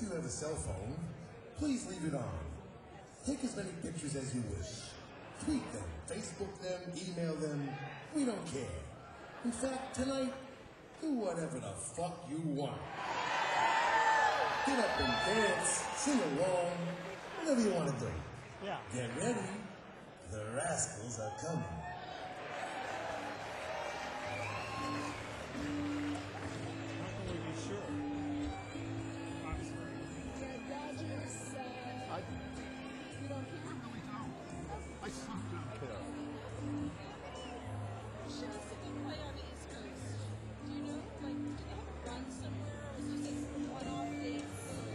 If you have a cell phone, please leave it on. Take as many pictures as you wish. Tweet them, Facebook them, email them. We don't care. In fact, tonight, do whatever the fuck you want. Get up and dance, sing along, whatever you want to do. Yeah. Get ready. The Rascals are coming. How can we be sure? Honestly. You don't care? I sucked up. Shows that you play on the East Coast. Do you know, like, do they have a run somewhere, or is this like one-off dates?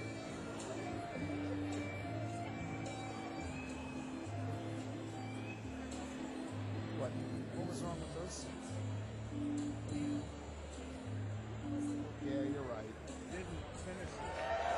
What was wrong with those? Yeah, you're right. Didn't finish it.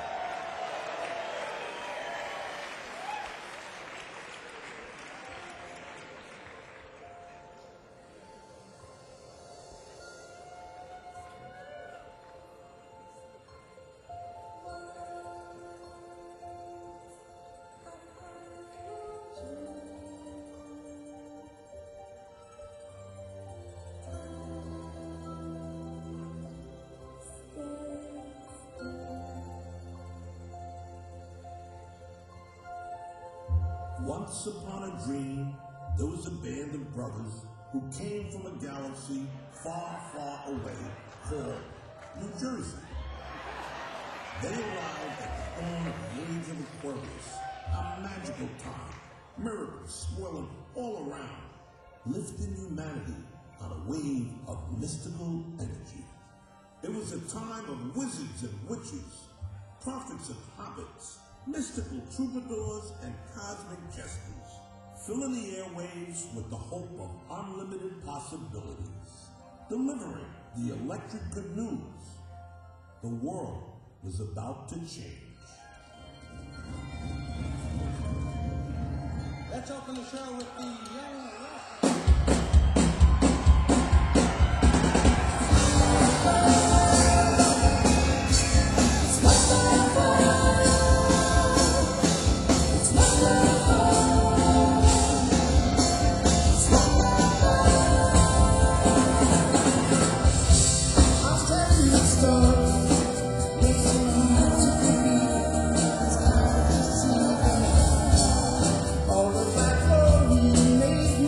Once upon a dream, there was a band of brothers who came from a galaxy far, far away called New Jersey. They arrived at the dawn of the age of Aquarius, a magical time, miracles swirling all around, lifting humanity on a wave of mystical energy. It was a time of wizards and witches, prophets and hobbits, mystical troubadours and cosmic jesters, filling the airwaves with the hope of unlimited possibilities, delivering the electric good news. The world was about to change. Let's open the show with the Young all the black glory made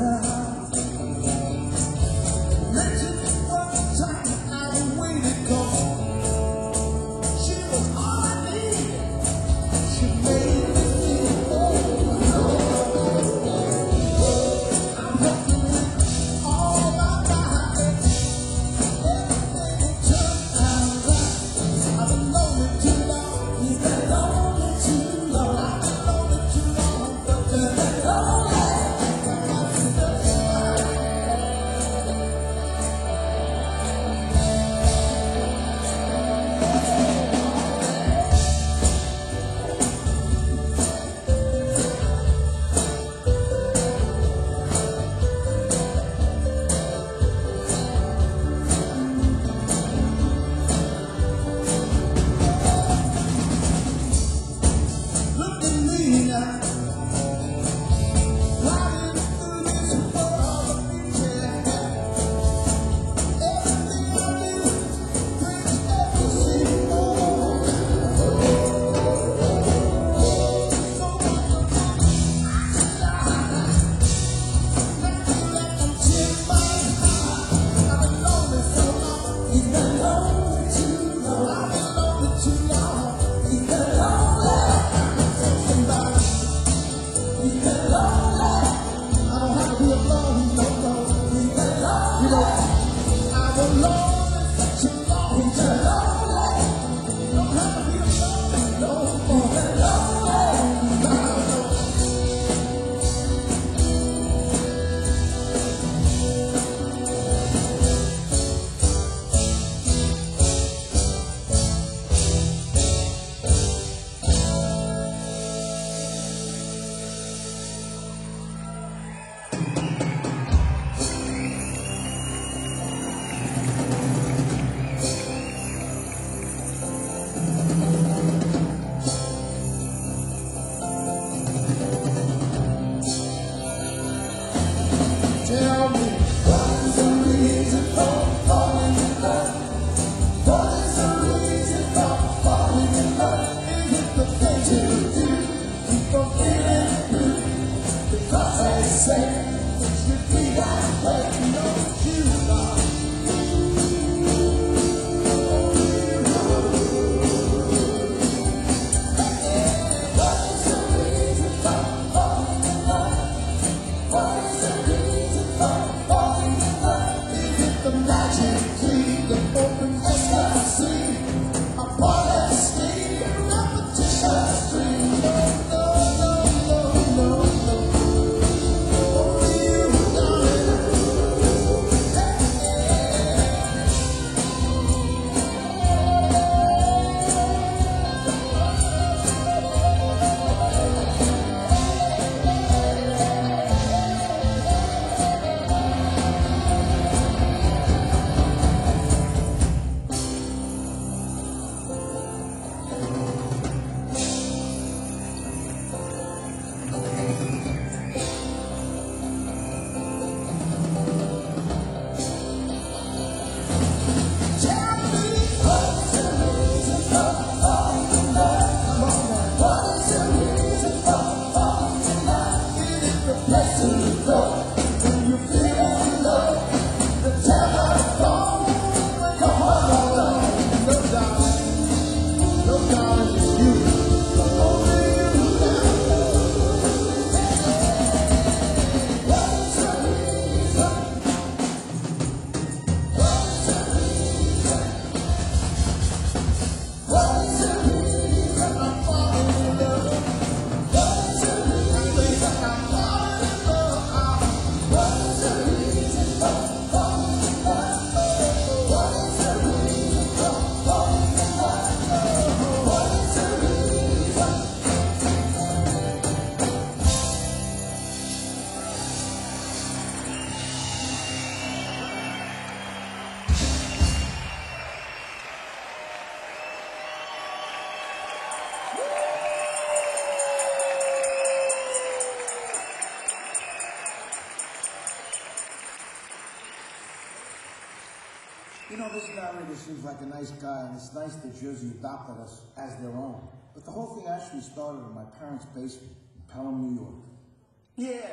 You know, this guy really seems like a nice guy, and it's nice that Jersey adopted us as their own. But the whole thing actually started in my parents' basement in Pelham, New York. Yeah,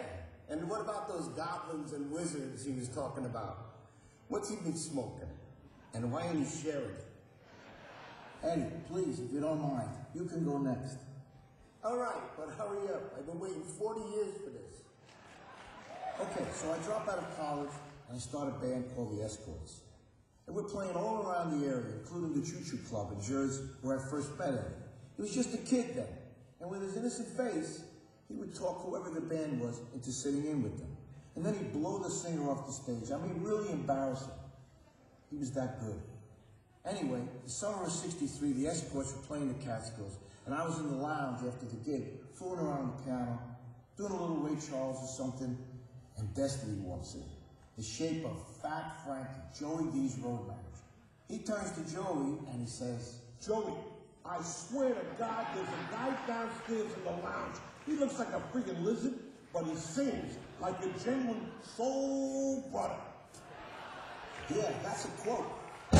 And what about those goblins and wizards he was talking about? What's he been smoking? And why ain't he sharing it? Eddie, please, if you don't mind, you can go next. All right, but hurry up. I've been waiting 40 years for this. Okay, so I dropped out of college and I started a band called the Escorts. And we're playing all around the area, including the Choo Choo Club in Jersey, where I first met Eddie. He was just a kid then. And with his innocent face, he would talk whoever the band was into sitting in with them. And then he'd blow the singer off the stage. I mean, really embarrassing. He was that good. Anyway, the summer of '63, the Escorts were playing the Catskills, and I was in the lounge after the gig, fooling around the piano, doing a little Ray Charles or something, and Destiny walks in, the shape of Fat Frankie, Joey D's road manager. He turns to Joey and he says, Joey, I swear to God, there's a guy downstairs in the lounge. He looks like a freaking lizard, but he sings like a genuine soul brother. yeah, that's a quote.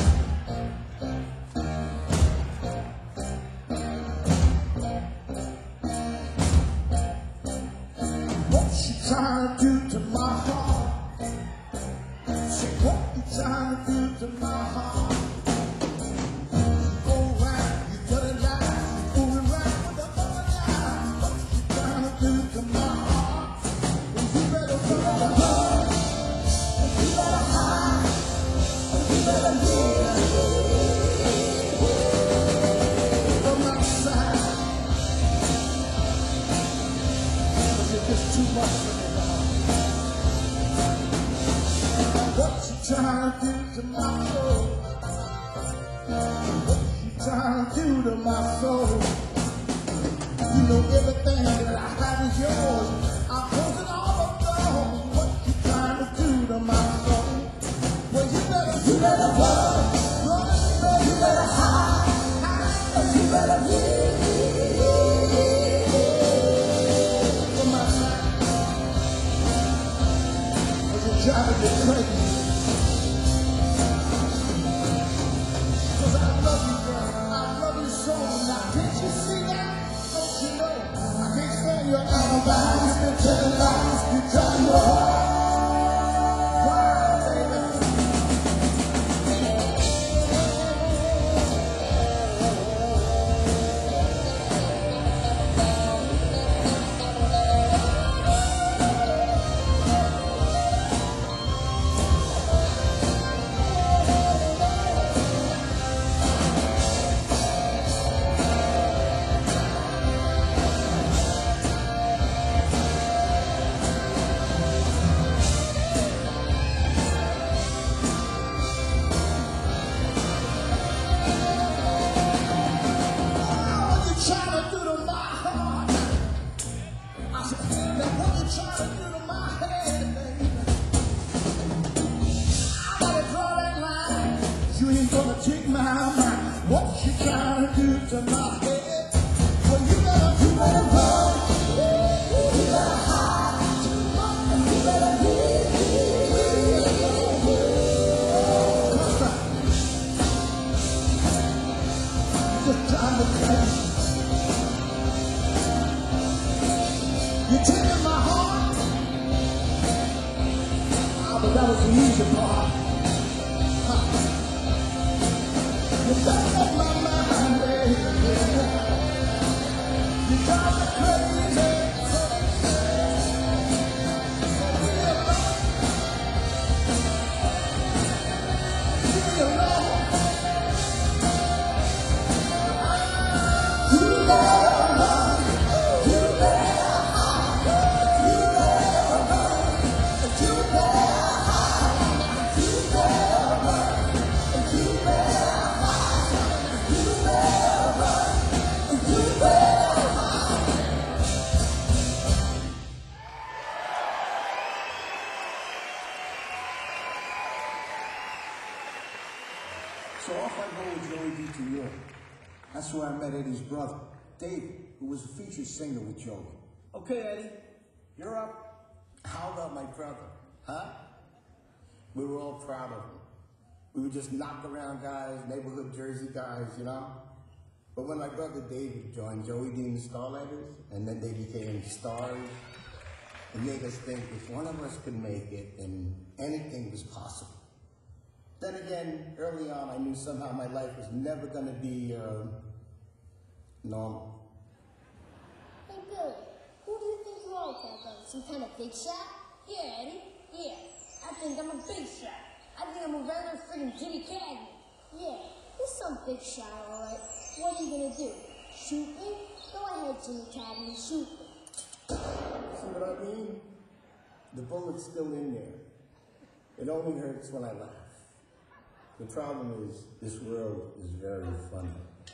What you trying to do to my heart? Say, what you trying to do to my heart? You go round, you got it loud, you moving round with the other line. What you trying to do to my heart? Well, you better run, you better hide, you better leave. From my side, 'cause you're just too much for me now. What you trying to do to my soul? What you trying to do to my soul? You know everything that I have is yours. I'm closing all the doors. What you trying to do to my soul? Well, you better run, you better hide, you better leave. From my side, 'cause you're driving me crazy. 'Cause I love you, girl. I love you so. Now, can't you see that? Don't you know? I can't stand your alibi. You've been telling lies. You're trying to hide. Why, baby? What you trying to do to my heart? I said, now what you trying to do to my head, baby? I gotta draw that line. You ain't gonna take my mind. What you trying to do to my head? Well, you better run. You better hide. You better leave. Just trying to play. You're taking my heart. Ah, but that was the easy part. You got up my mind, baby. You got me crazy. Leave me alone. You better run. You better hide. You better run. You better hide. You better run. You better hide. You better run. You better hide. So off I go with Joey D to Europe. That's where I met Eddie's brother, David, who was a featured singer with Joey. Okay, Eddie, you're up. How about my brother, huh? We were all proud of him. We were just knocked around guys, neighborhood Jersey guys, you know? But when my brother David joined Joey D and the Starlighters, and then they became stars, It made us think if one of us could make it, then anything was possible. Then again, early on, I knew somehow my life was never going to be normal. Hey, Billy, who do you think you are, Papa? Some kind of big shot? Yeah, Eddie. Yeah, I think I'm a big shot. I think I'm a regular friggin' Jimmy Cagney. Yeah, you're some big shot, all right. What are you gonna do? Shoot me? Go ahead, Jimmy Cagney, shoot me. See what I mean? The bullet's still in there. It only hurts when I laugh. The problem is, this world is very funny.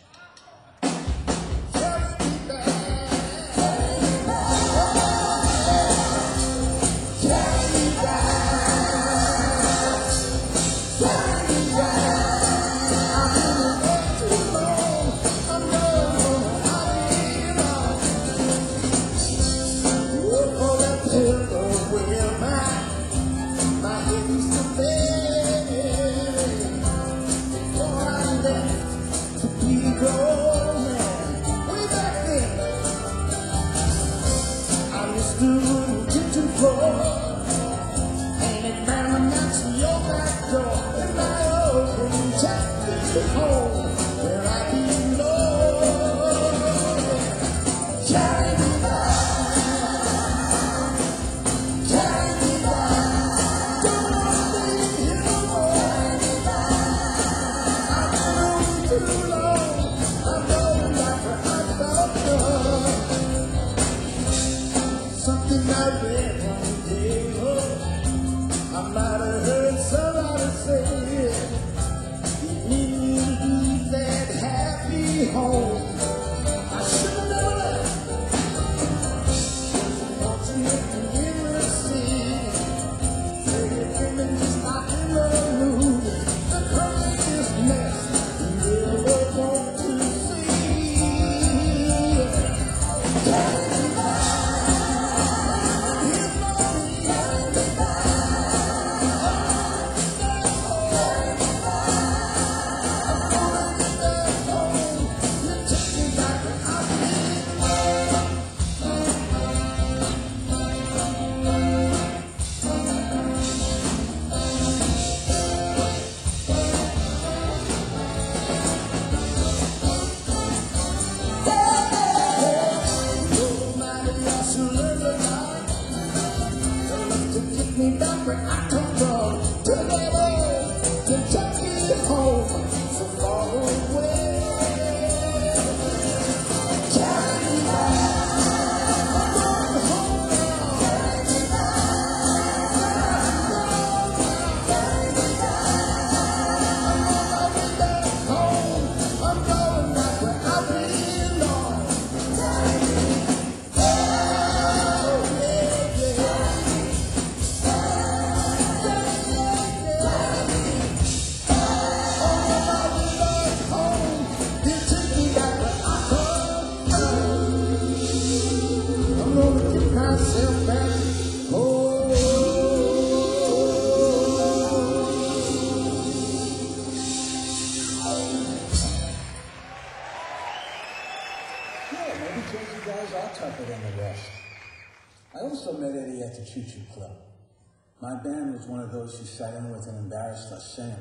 I also met Eddie at the Choo Choo Club. My band was one of those who sat in with and embarrassed us singing.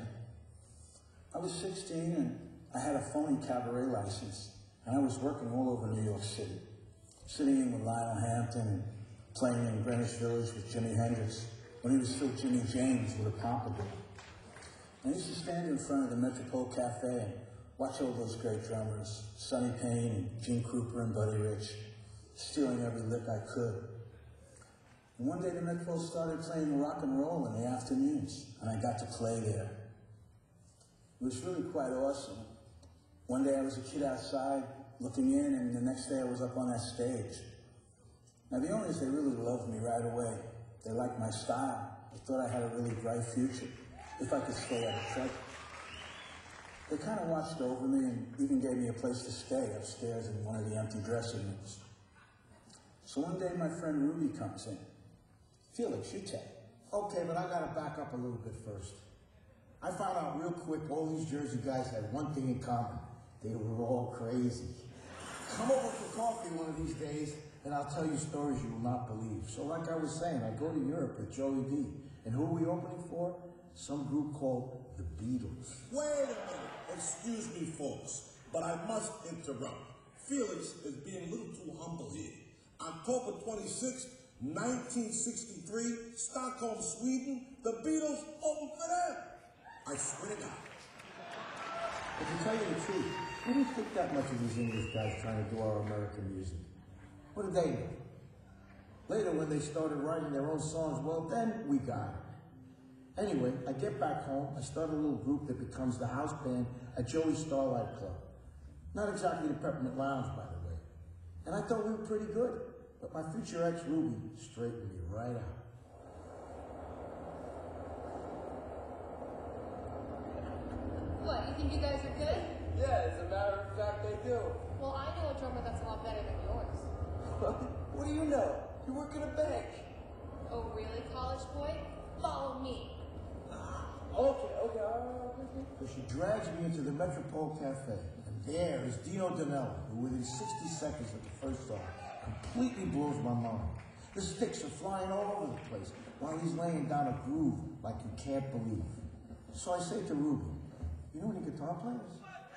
I was 16 and I had a phony cabaret license, and I was working all over New York City, sitting in with Lionel Hampton and playing in Greenwich Village with Jimi Hendrix when he was still Jimmy James with a pompadour. And I used to stand in front of the Metropole Cafe and watch all those great drummers, Sonny Payne and Gene Krupa and Buddy Rich, stealing every lick I could. And one day the Metropole started playing rock and roll in the afternoons, and I got to play there. It was really quite awesome. One day I was a kid outside looking in, and the next day I was up on that stage. Now the owners, they really loved me right away. They liked my style. They thought I had a really bright future, if I could stay out of trouble. They kind of watched over me and even gave me a place to stay upstairs in one of the empty dressing rooms. So one day my friend Ruby comes in. Felix, you tell. Okay, but I gotta back up a little bit first. I found out real quick all these Jersey guys had one thing in common. They were all crazy. Come over for coffee one of these days, and I'll tell you stories you will not believe. So like I was saying, I go to Europe with Joey D. And who are we opening for? Some group called the Beatles. Wait a minute. Excuse me, folks, but I must interrupt. Felix is being a little too humble here. October 26th, 1963, Stockholm, Sweden, the Beatles open for them. I swear to God. But to tell you the truth, we didn't think that much of these English guys trying to do our American music. What did they know? Later, when they started writing their own songs, well, then we got it. Anyway, I get back home, I start a little group that becomes the house band at Joey's Starlight Club. Not exactly the Peppermint Lounge, by the way. And I thought we were pretty good, but my future ex, Ruby, straightened me right out. What, you think you guys are good? Yeah, as a matter of fact, they do. Well, I know a drummer that's a lot better than yours. What do you know? You work in a bank. Oh, really, college boy? Follow me. Okay, all right. So she drags me into the Metropole Cafe, and there is Dino Danelli, who within 60 seconds of the first song completely blows my mind. The sticks are flying all over the place while he's laying down a groove like you can't believe. So I say to Ruby, you know any guitar players?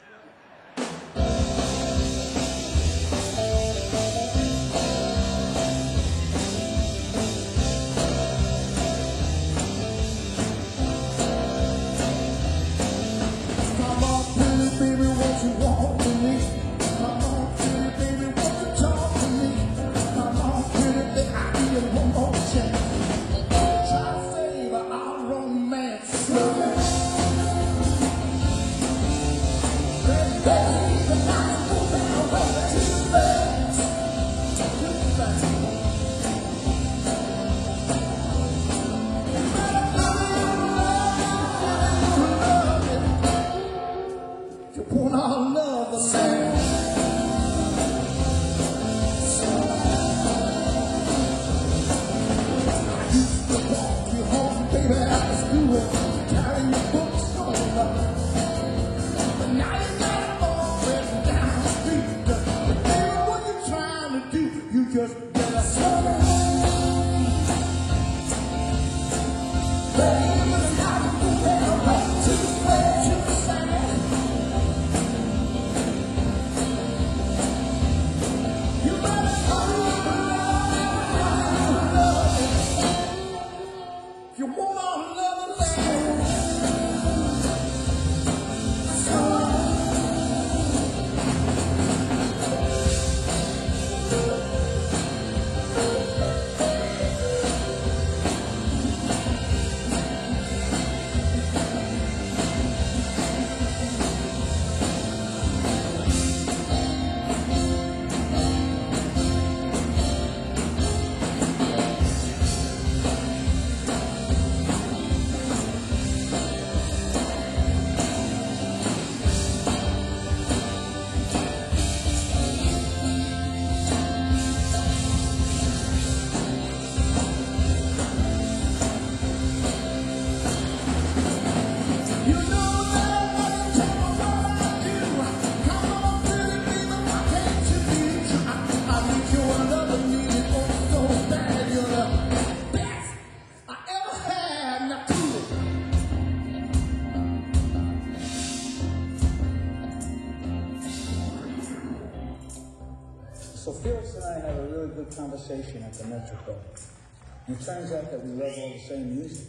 So Felix and I had a really good conversation at the Metropole. And it turns out that we love all the same music.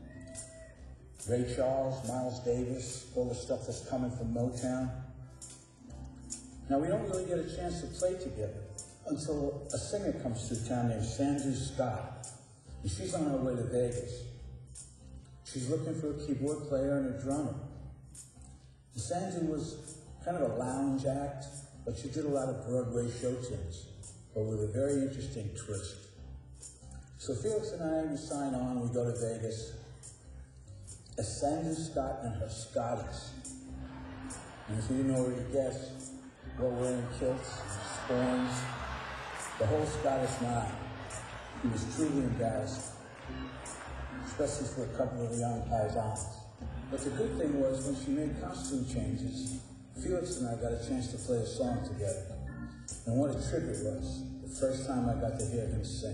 Ray Charles, Miles Davis, all the stuff that's coming from Motown. Now, we don't really get a chance to play together until a singer comes through town named Sandu Scott. And she's on her way to Vegas. She's looking for a keyboard player and a drummer. And Sandu was kind of a lounge act, but she did a lot of Broadway show tunes, but with a very interesting twist. So Felix and I, we sign on, we go to Vegas. As Sandu Scott and her Scotties. And if you didn't already guess, we're wearing kilts, sporns, the whole Scottish nine. He was truly embarrassed, especially for a couple of young paisans. But the good thing was, when she made costume changes, Felix and I got a chance to play a song together. And what a trip it was. The First time I got to hear him sing.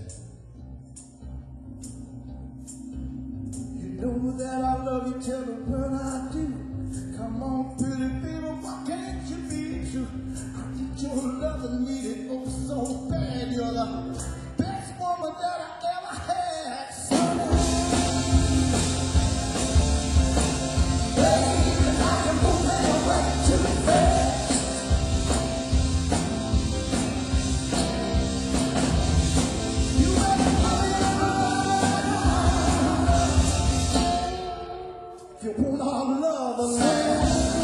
You know that I love you, tell me what I do. Come on, pretty baby, why can't you be true? I need your love and need it oh so bad. You're the best woman that I ever had. Sonny. Baby, I can move that way to the bed. You ever you want our love alone.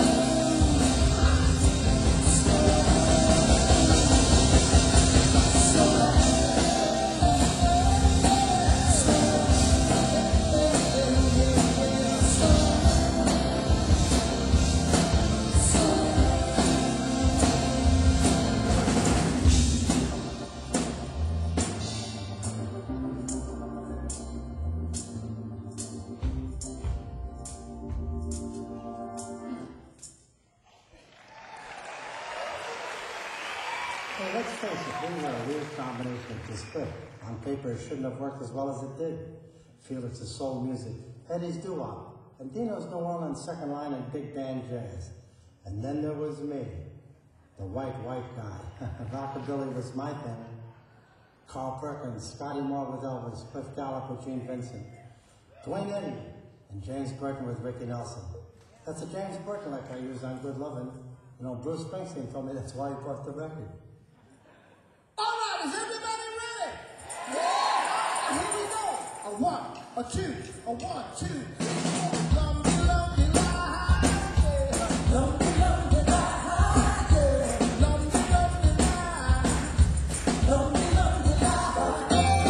Well, let's face it, we were a weird combination of disparate. On paper, it shouldn't have worked as well as it did. Felix's soul music, Eddie's doo-wop, and Dino's New Orleans second line and big band jazz. And then there was me, the white guy. Rockabilly was my thing. Carl Perkins, Scotty Moore with Elvis, Cliff Gallup with Gene Vincent, Dwayne Eddy, and James Burton with Ricky Nelson. That's a James Burton like I use on Good Lovin'. You know, Bruce Springsteen told me that's why he bought the record. All right, is everybody ready? Yeah! Here we go. A one, a two, a 1, 2, 3, 4. Lumpy, lumpy, lie, yeah. Lumpy, lumpy, lie, yeah. Lumpy, lumpy, lie. Lumpy, lumpy, lie,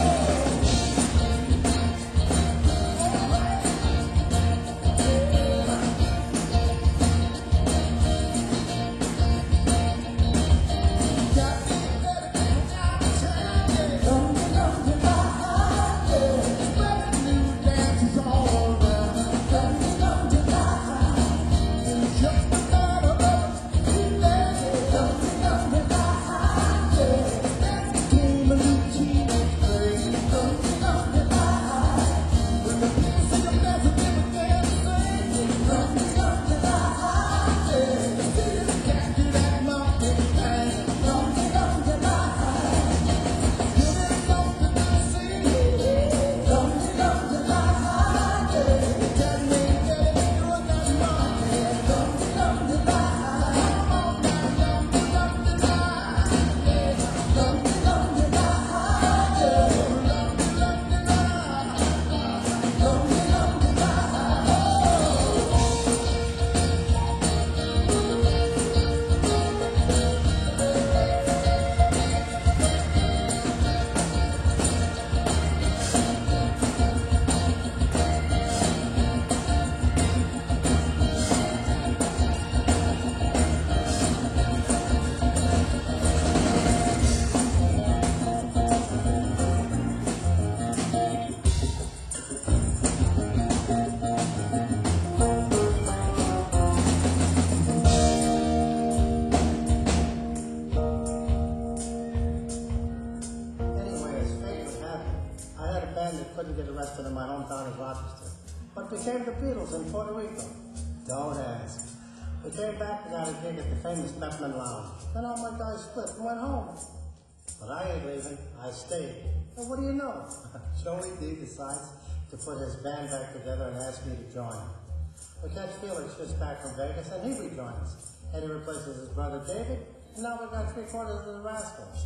became the Beatles in Puerto Rico. Don't ask. We came back and got a gig at the famous Peppermint Lounge. Then all my guys split and went home. But I ain't leaving. I stayed. And what do you know? Joey D decides to put his band back together and ask me to join. We catch Felix just back from Vegas and he rejoins. Eddie replaces his brother David, and now we got 3/4 of the Rascals.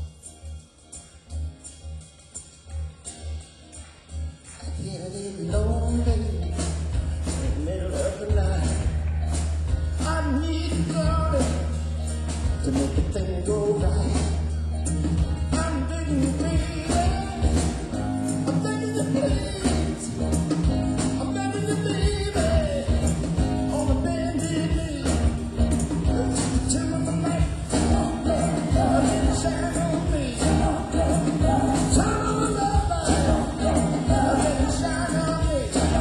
Getting lonely in the middle of the night. I need love to make the thing go right. I'm begging you, baby. I'm begging you, please. I'm begging you, baby. On the bended knee. Turn on the light. Let it shine on me. Turn on the light. Let it shine on me.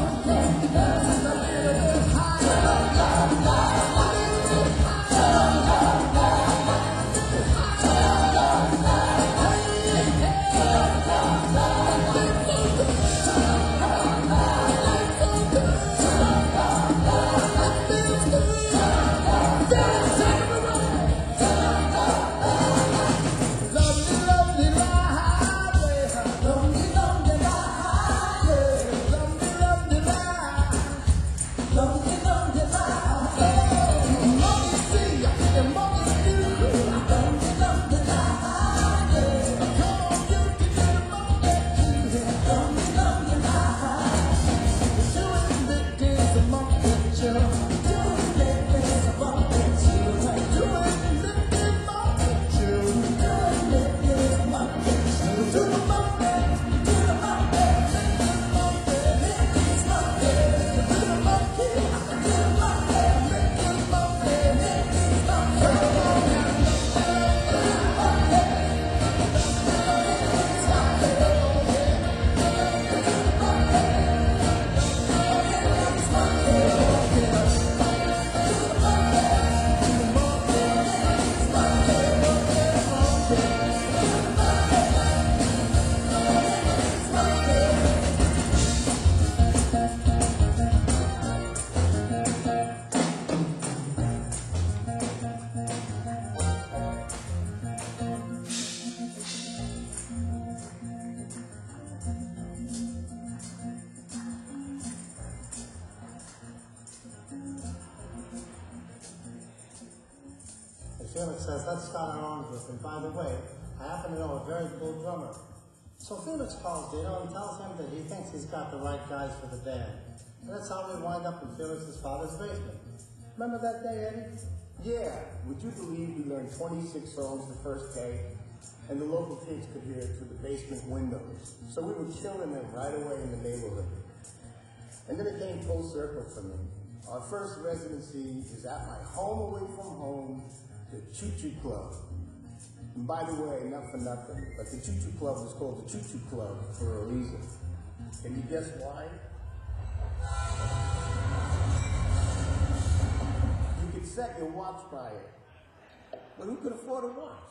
Felix says, let's start our own group. And by the way, I happen to know a very good drummer. So Felix calls Dino and tells him that he thinks he's got the right guys for the band. And that's how we wind up in Felix's father's basement. Remember that day, Eddie? Yeah, would you believe we learned 26 songs the first day? And the local kids could hear it through the basement windows. So we were killing them right away in the neighborhood. And then it came full circle for me. Our first residency is at my home away from home, the Choo Choo Club. And by the way, not for nothing, but the Choo Choo Club was called the Choo Choo Club for a reason. Can you guess why? You could set your watch by it. But who could afford a watch?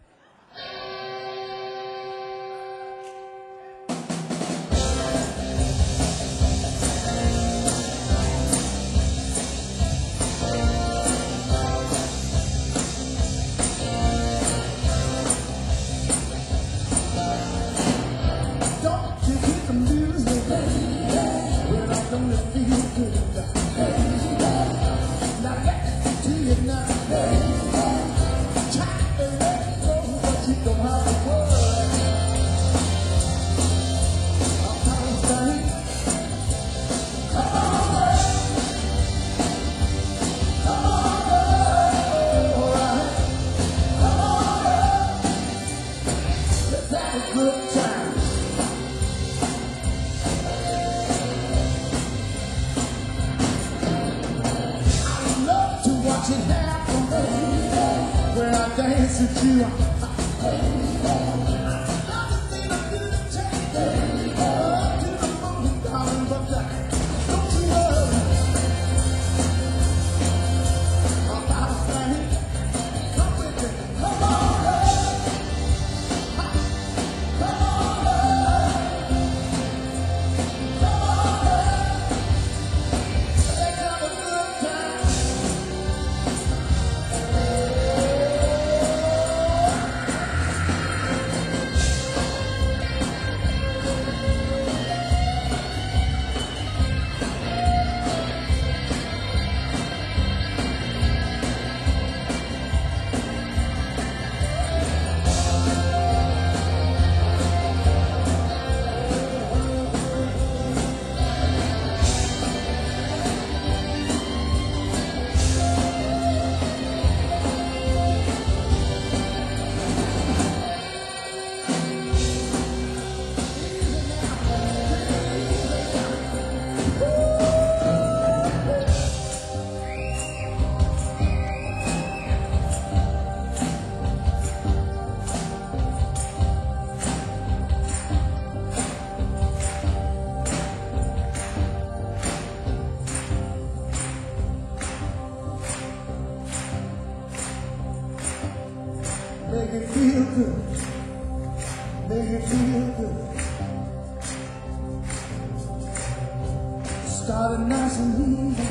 Started nice and easy,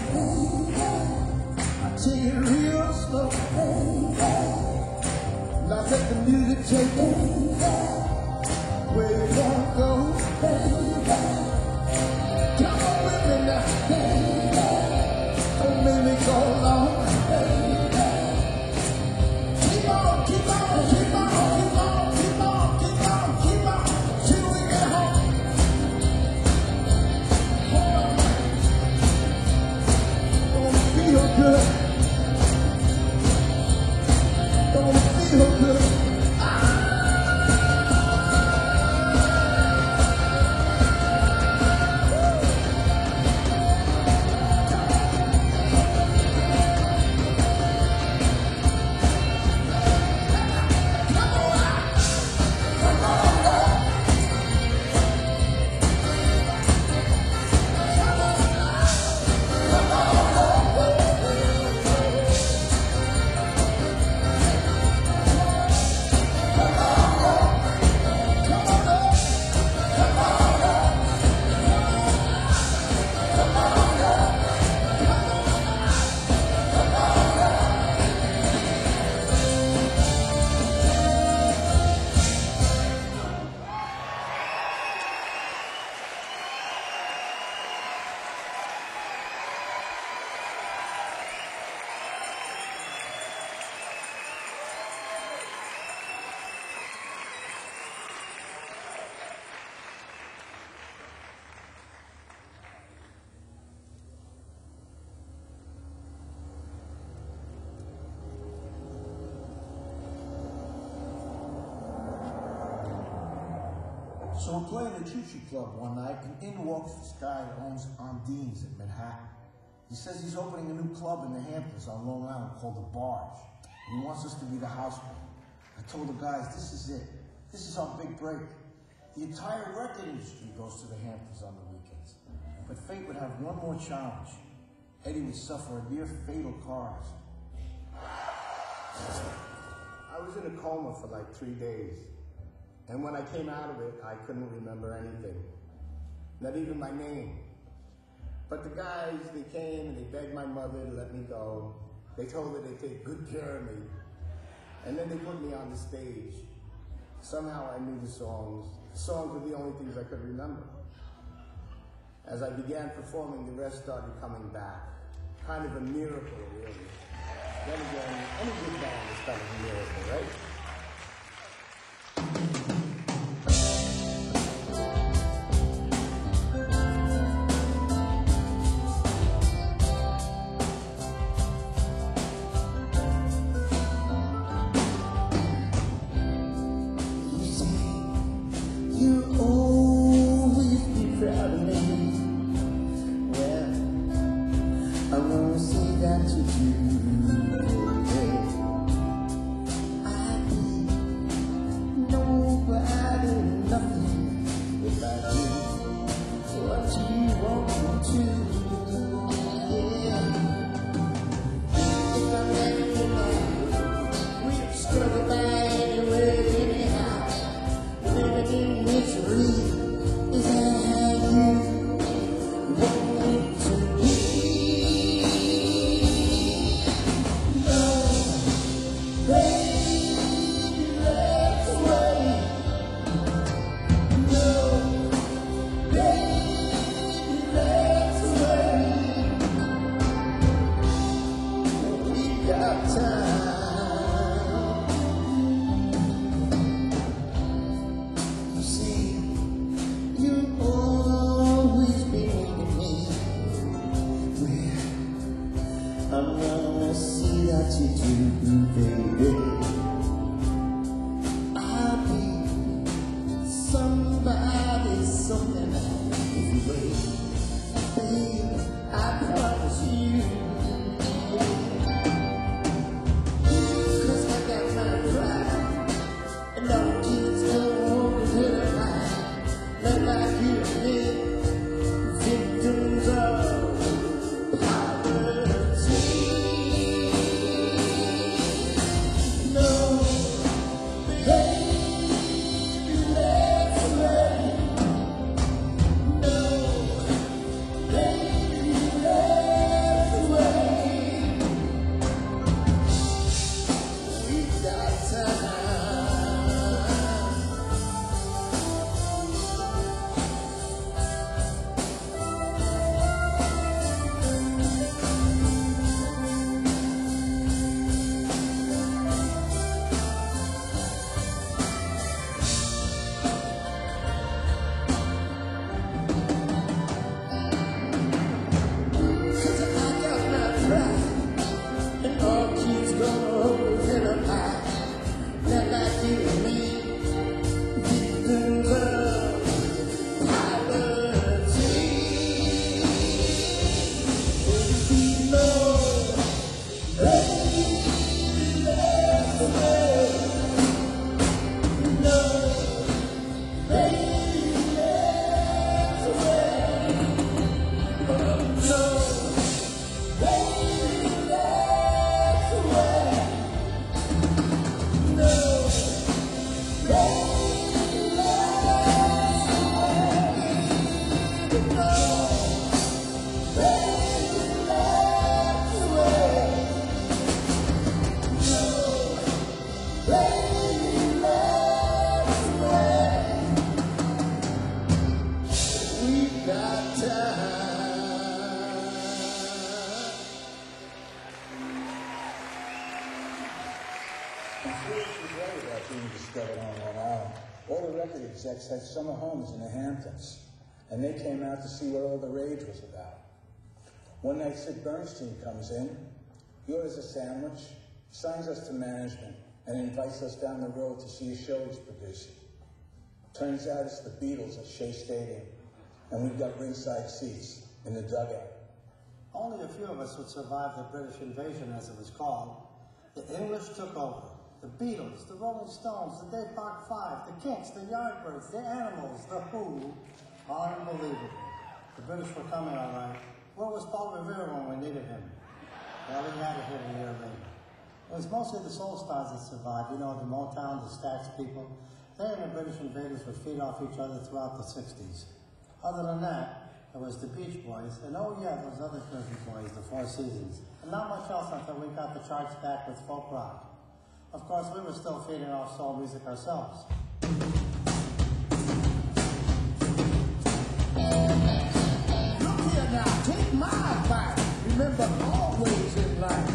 I take it real slow. Now let the music take it where you wanna go. Come on with me now, don't make me go long. Keep on, keep on, keep on, keep on, keep on, keep on, keep on, till we get home. Feel good. Don't feel good. So we're playing the Choo Choo Club one night, and in walks this guy who owns Ondine's in Manhattan. He says he's opening a new club in the Hamptons on Long Island called The Barge. And he wants us to be the house band. I told the guys, this is it. This is our big break. The entire record industry goes to the Hamptons on the weekends. But fate would have one more challenge. Eddie would suffer a near fatal car accident. I was in a coma for like 3 days. And when I came out of it, I couldn't remember anything. Not even my name. But the guys, they came and they begged my mother to let me go. They told her they'd take good care of me. And then they put me on the stage. Somehow I knew the songs. The songs were the only things I could remember. As I began performing, the rest started coming back. Kind of a miracle, really. Then again, any good band is kind of a miracle, right? Execs had summer homes in the Hamptons, and they came out to see what all the rage was about. One night, Sid Bernstein comes in, he orders a sandwich, signs us to management, and invites us down the road to see a show he's producing. Turns out it's the Beatles at Shea Stadium, and we've got ringside seats in the dugout. Only a few of us would survive the British invasion, as it was called. The English took over. The Beatles, the Rolling Stones, the Dave Bach Five, the Kinks, the Yardbirds, the Animals, the Who. Unbelievable. The British were coming, all right. Where was Paul Revere when we needed him? Well, he had it here a year later. It was mostly the soul stars that survived. You know, the Motown, the Stax people. They and the British invaders would feed off each other throughout the 60s. Other than that, there was the Beach Boys, and oh yeah, those other Jersey boys, the Four Seasons. And not much else until we got the charts back with folk rock. Of course, we were still feeding off soul music ourselves. Look here now, take my advice. Remember, always in life.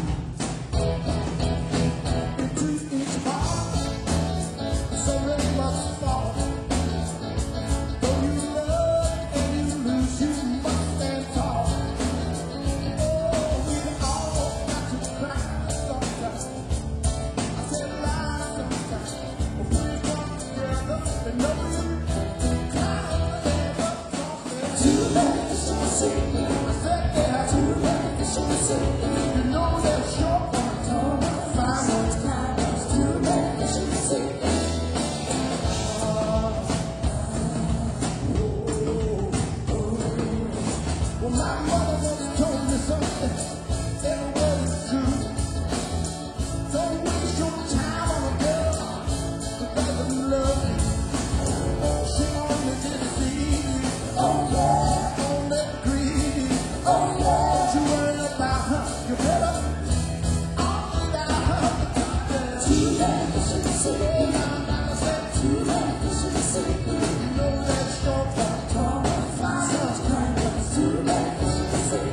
Into each heart, so many must fall. Though you love and you lose, you must stand tall. Oh, we all got to cry sometimes. I said lie sometimes. But when we come together, they know you cry together. Too bad it's so simple. I said yeah, too bad it's so simple. You know that short one tongue, fine one's kind. It's too bad it's so simple. Well, my mother once told me something that was true. Don't waste your time on a girl that doesn't love you. She only did it for you. Oh yeah, only greedy. Oh yeah, you worry about her. You better all about her. Too bad you should say. I said too bad you should say. You know that short one tongue, fine one's kind. It's too bad you should say.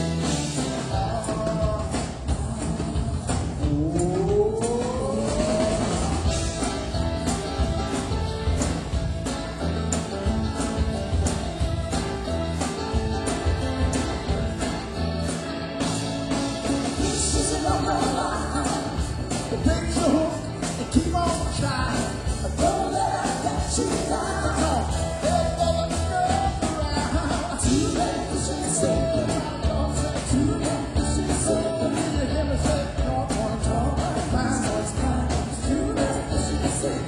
Take the hook and keep on trying. Don't let her get you down. There's no girl around. Too bad you should say. Too bad you should say. You hear me say, "Don't want to talk." Fine boys kind. Too bad you should say.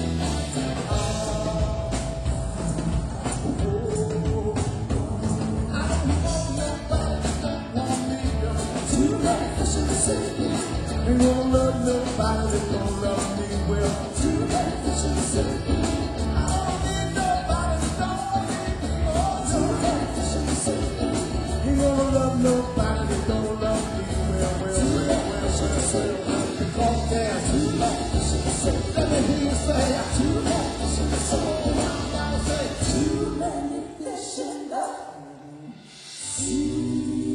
I don't want nobody that don't want me. Too bad you should say. Ain't gonna love nobody that don't love me well. Too bad you should say. I don't need nobody that don't need me more. Too bad you should say. Ain't gonna love nobody that don't love me well. Too bad you should say. Because there's too bad you should say. Let me hear you say, too bad you should say. I'll say, too many fish in the sea.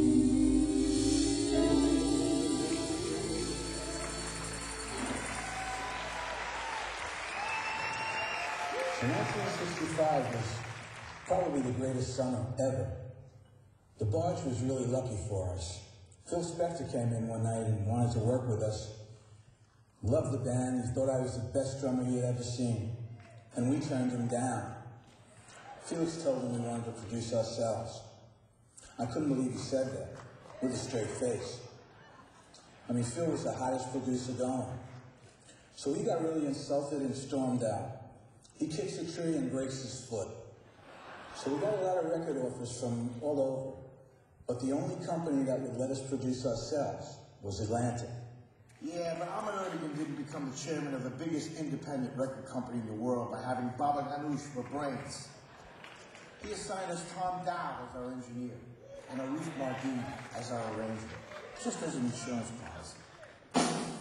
So 1965 was probably the greatest summer ever. The barge was really lucky for us. Phil Spector came in one night and wanted to work with us. Loved the band. He thought I was the best drummer he had ever seen. And we turned him down. Felix told him we wanted to produce ourselves. I couldn't believe he said that, with a straight face. I mean, Phil was the hottest producer going. So he got really insulted and stormed out. He kicks a tree and breaks his foot. So we got a lot of record offers from all over. But the only company that would let us produce ourselves was Atlantic. Yeah, but Ahmed Ertegun didn't become the chairman of the biggest independent record company in the world by having Baba Ganoush for brains. He assigned us Tom Dow as our engineer and Arif Mardin as our arranger, just as an insurance policy.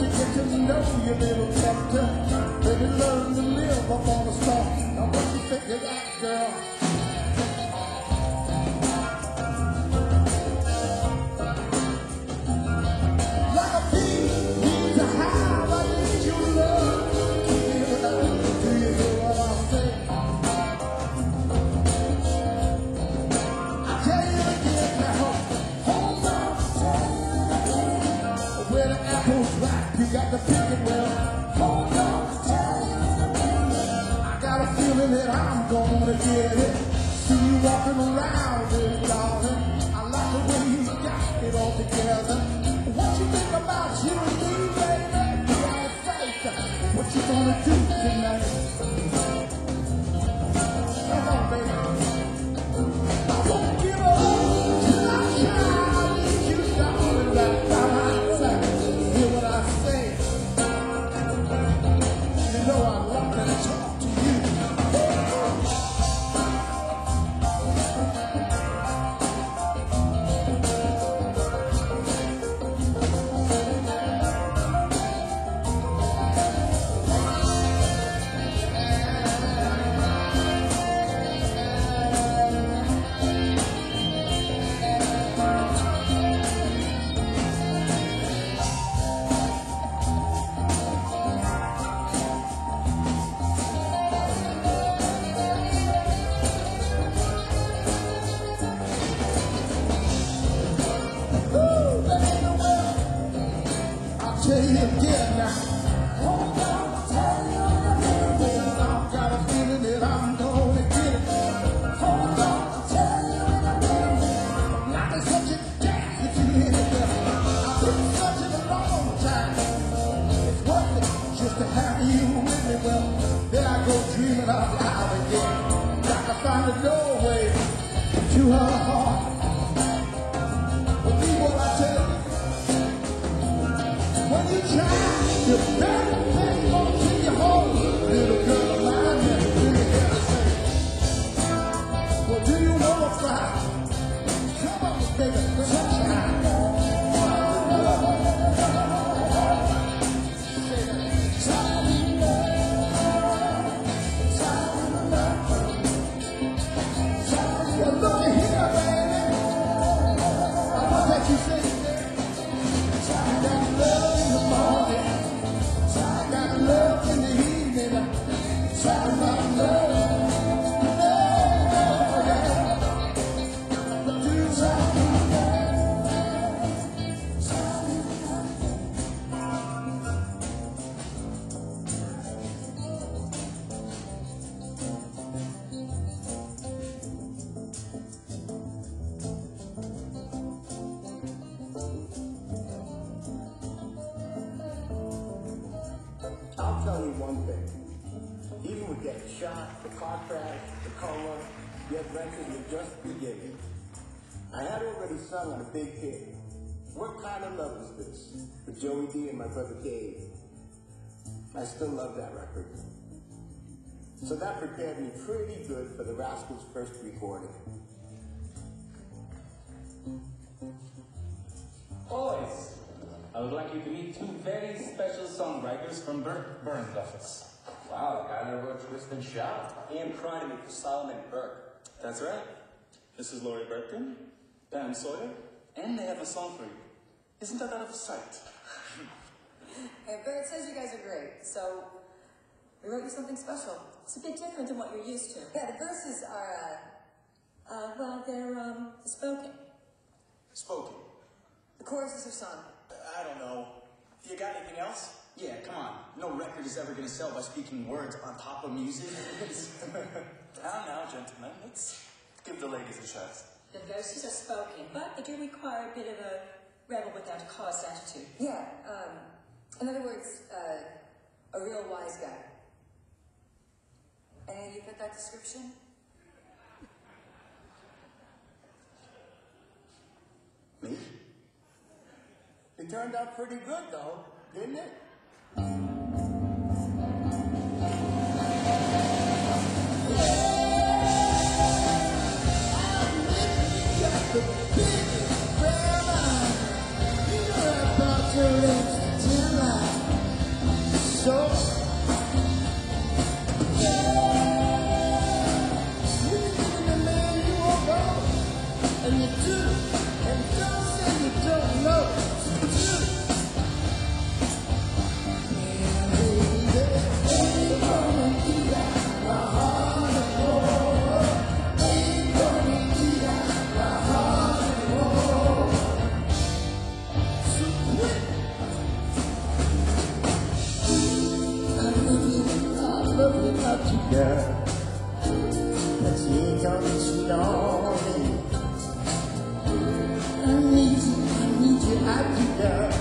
to get to know you, little tempter. Baby, learn to live up on the star. Now what you think of that, girl? Like a bee needs a hive, I need your love. Do you hear what I'm saying? I tell you again now, hold on. Where the apple's ripe, you got to pick it well. Hold on. I got a feeling that I'm gonna get it. See you walking around, baby, darling. I like the way you got it all together. What you think about you and me, baby? Be all right. What you gonna do tonight? Come on, baby. I won't give up till I try. Need you, darling, right by my side. Hear what I say? You know I love to talk to you. I'll tell you again now. Hold on, I'll tell you again. I've got a feeling that I'm gonna get it. Hold on, I'll tell you again. Life is such a dance that you hit it. I've been such a long time. It's worth it just to have you with me. Well, then I go dreaming out loud again. Like I find a doorway to her heart. Believe what I tell you. When you try to better thing onto your home, little girl of mine, yeah, do you hear me say? Well, do you want to fly? Come on, baby, sunshine. Well, look here, baby. I want that you say. I got love in the morning. I got love in the evening. I got love. I'll tell you one thing. Even with getting shot, the car crash, the coma, the adventures were just beginning. I had already sung on a big hit. What kind of love is this? With Joey D and my brother Dave. I still love that record. So that prepared me pretty good for the Rascals' first recording. Boys, I would like you to meet two very special songwriters from Burns' office. Wow, the guy that wrote Twist and Shout. And Crying for Solomon Burke. That's right. This is Laurie Bertram, Dan Sawyer, and they have a song for you. Isn't that out of sight? Hey, Bert says you guys are great, so we wrote you something special. It's a bit different than what you're used to. Yeah, the verses are, well, they're, spoken. Spoken? The choruses are sung. I don't know. You got anything else? Yeah, come on. No record is ever going to sell by speaking words on top of music. Now, gentlemen, let's give the ladies a chance. The verses are spoken, but they do require a bit of a rebel without a cause attitude. Yeah, in other words, a real wise guy. Any of you fit that description? Me? It turned out pretty good, though, didn't it? You're about to reach tonight. want you, girl. But you ain't gonna cheat on me. I need you, I do, girl.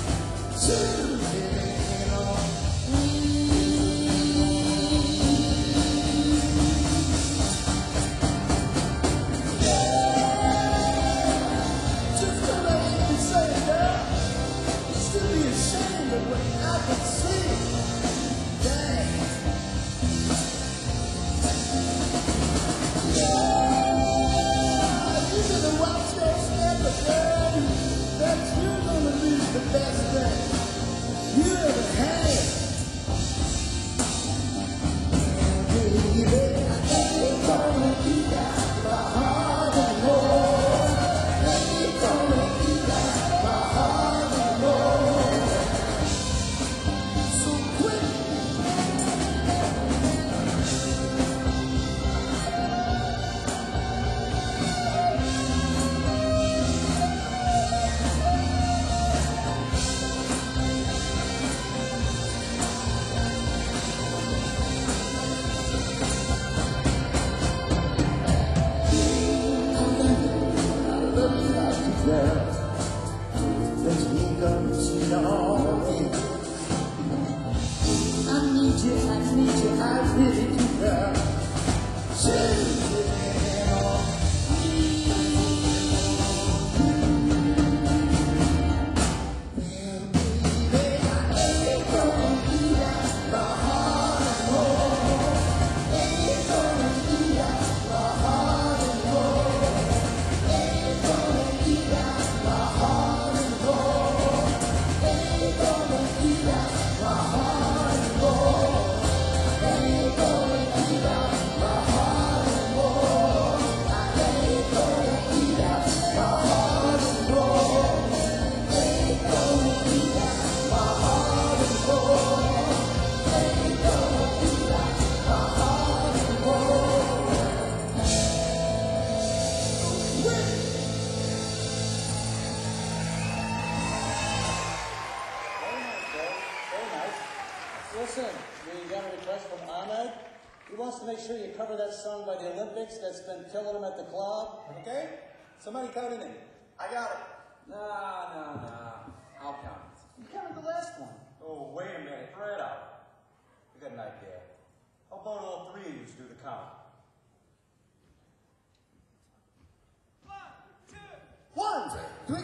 Listen, we got a request from Ahmed. He wants to make sure you cover that song by the Olympics that's been killing him at the club. Okay? Somebody count it in. I got it. Nah. I'll count it. You covered the last one. Oh, wait a minute. Throw it out. I got an idea. How about all three of you do the count? 1, 2, 3.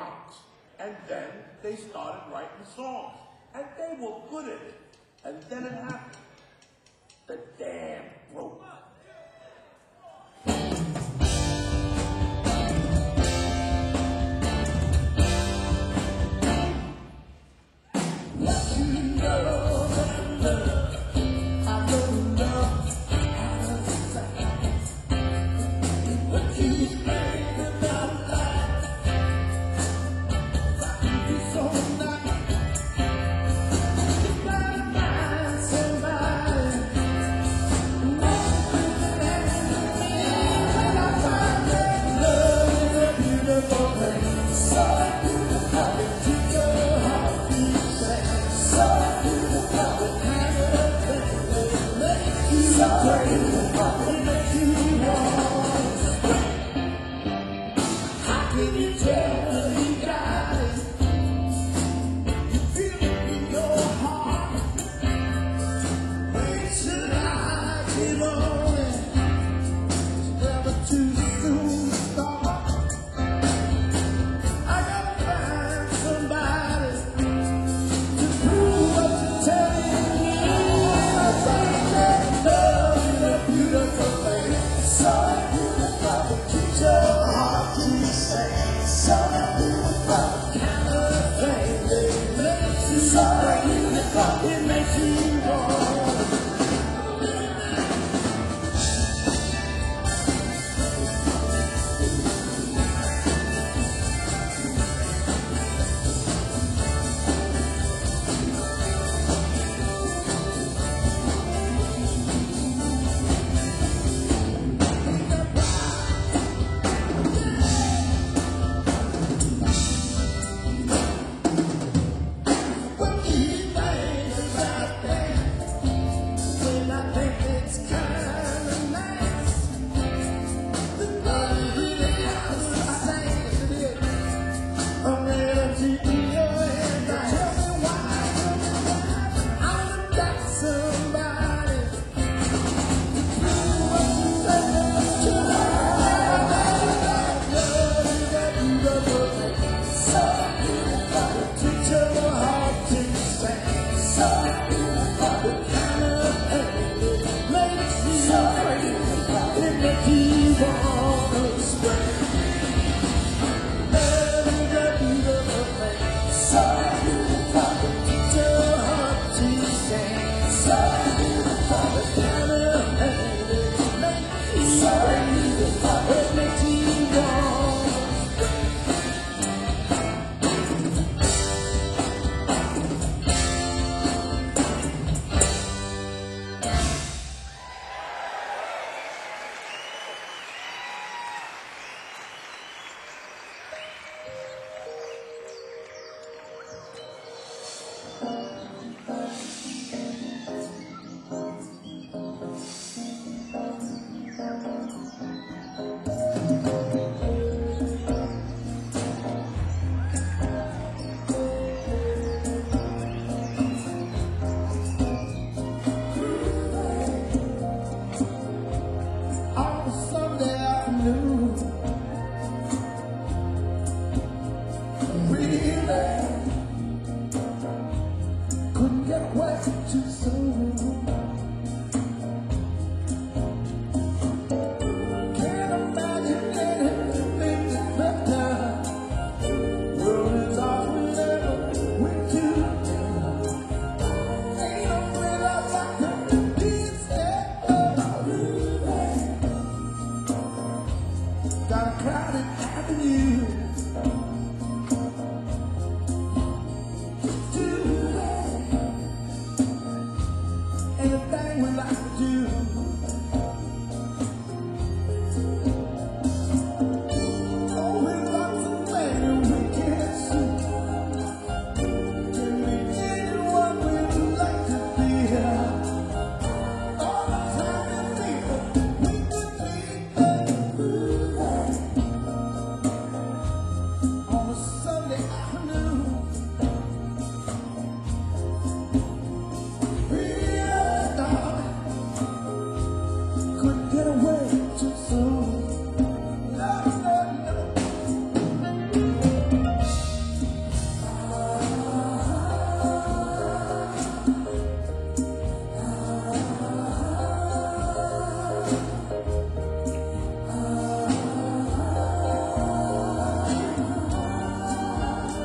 rocks. And then they started writing songs. And they were good at it. And then it happened. The dam broke.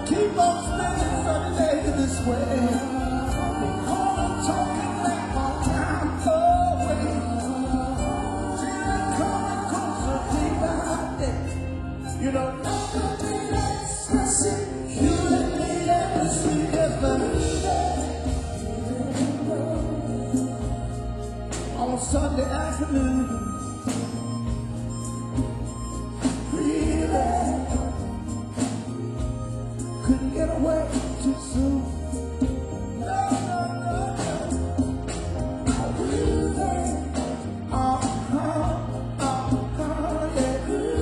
keep on spending sunny days this way. Because I'm talking that my time away. Till it coming closer day by day. You know, nobody likes it. You and me and the sweetest on Sunday afternoon. Really couldn't get away too soon. No, no, no, no. Really, yeah.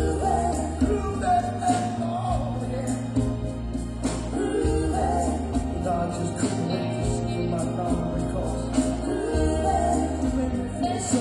Really, oh, yeah. Really, no, I just couldn't wait to see my daughter because so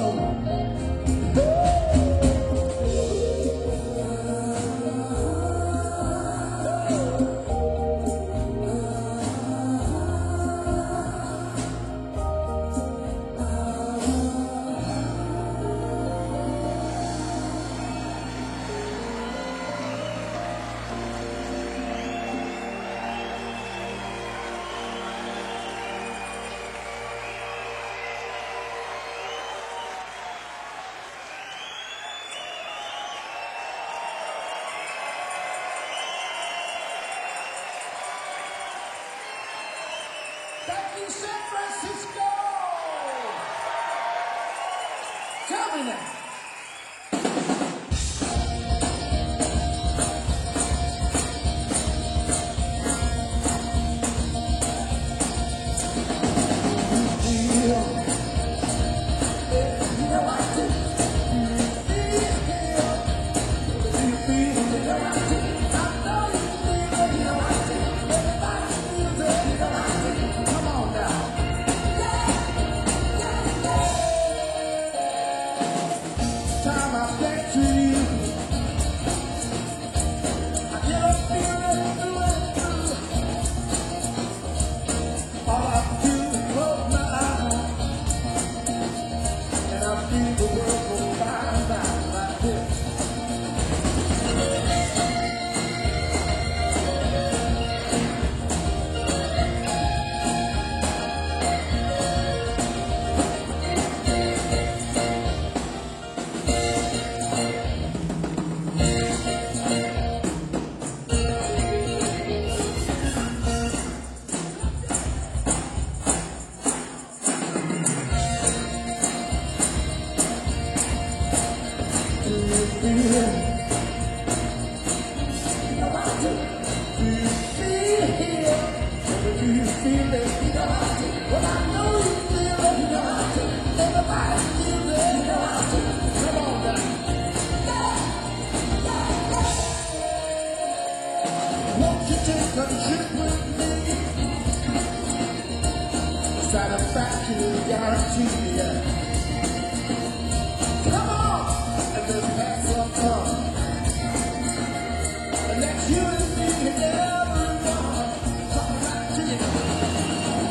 thank you, San Francisco! Tell me now. Satisfaction guaranteed, yeah. Come on, and just have some fun. And that's you and me and everyone. Talking about Jesus.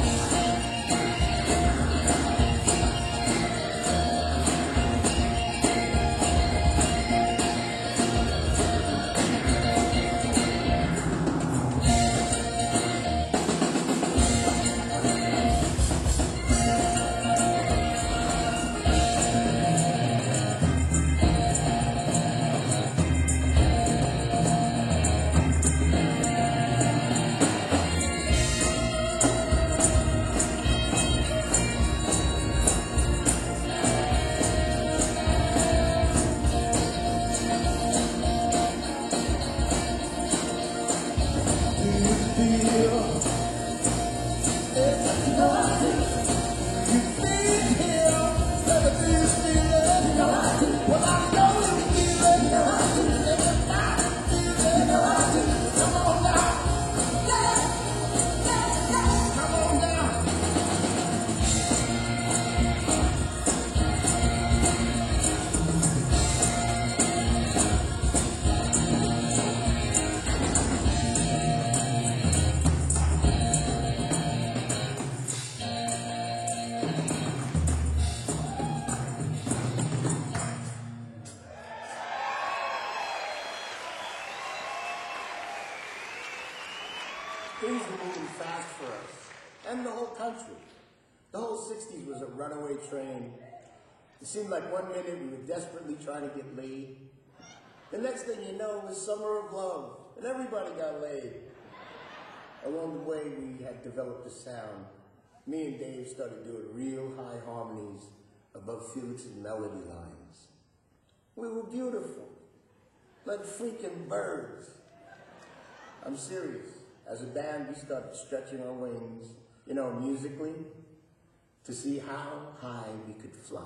Things were moving fast for us, and the whole country. The whole 60s was a runaway train. It seemed like one minute we were desperately trying to get laid. The next thing you know, it was Summer of Love, and everybody got laid. Along the way, we had developed a sound. Me and Dave started doing real high harmonies above Felix's melody lines. We were beautiful, like freaking birds. I'm serious. As a band, we started stretching our wings, musically, to see how high we could fly.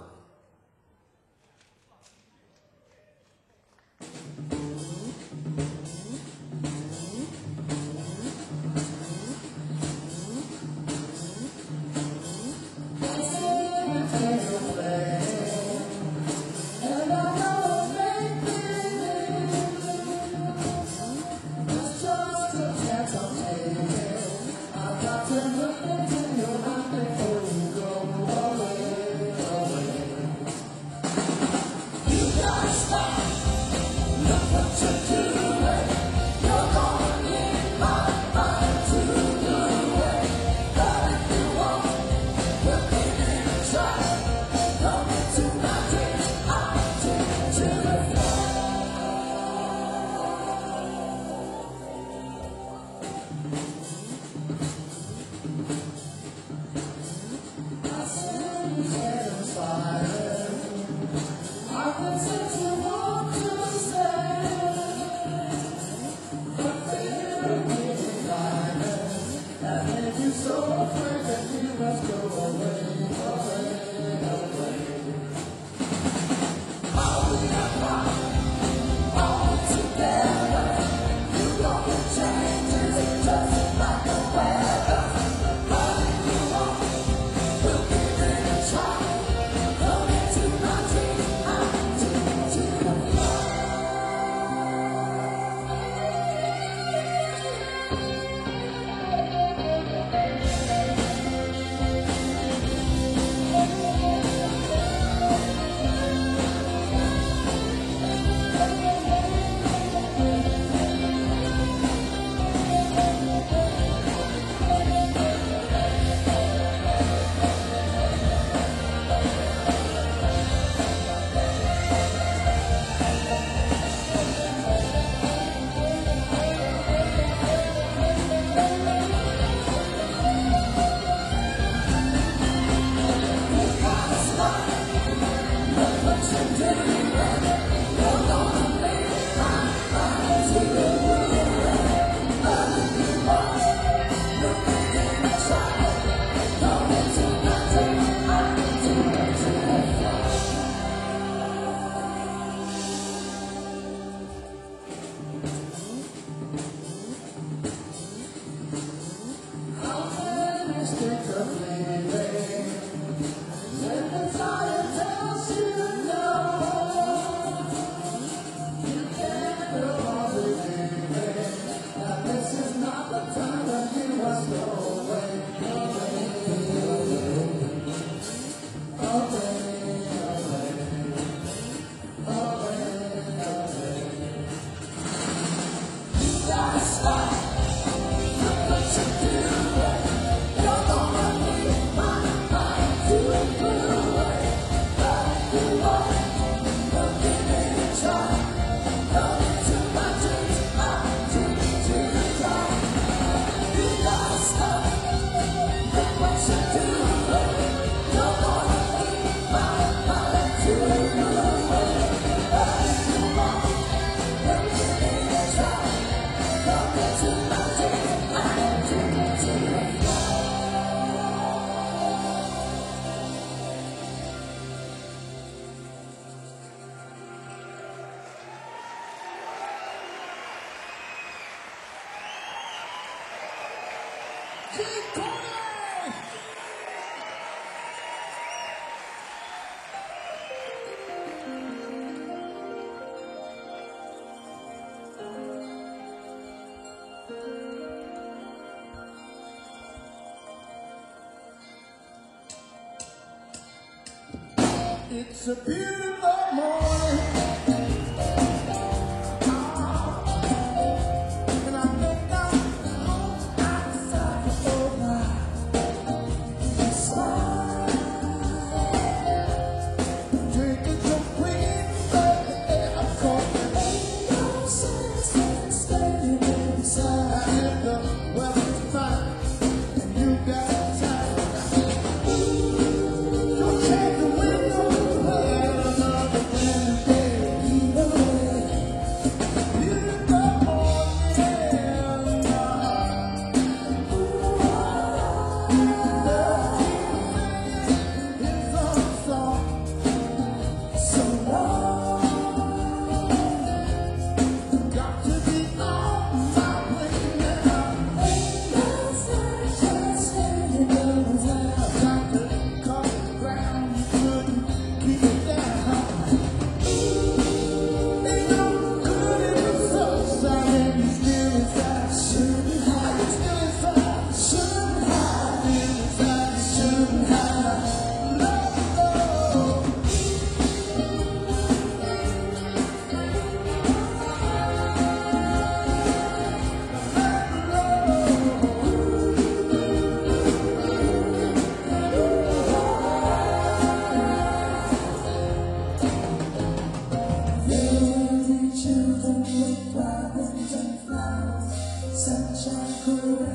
It's a beautiful morning. And I think I hope I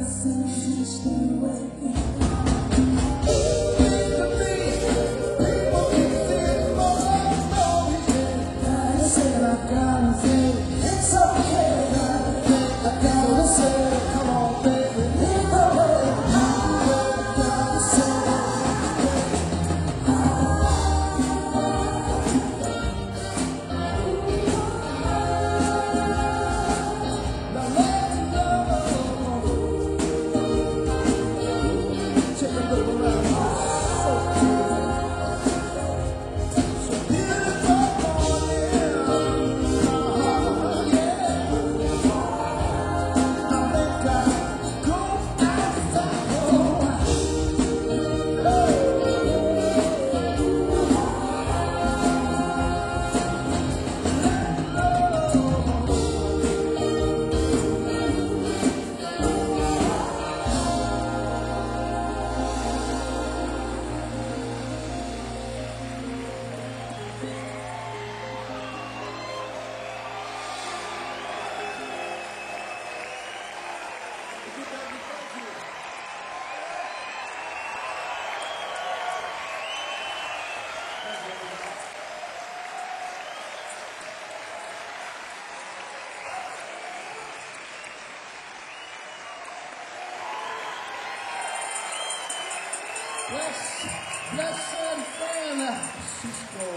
Bless San Francisco.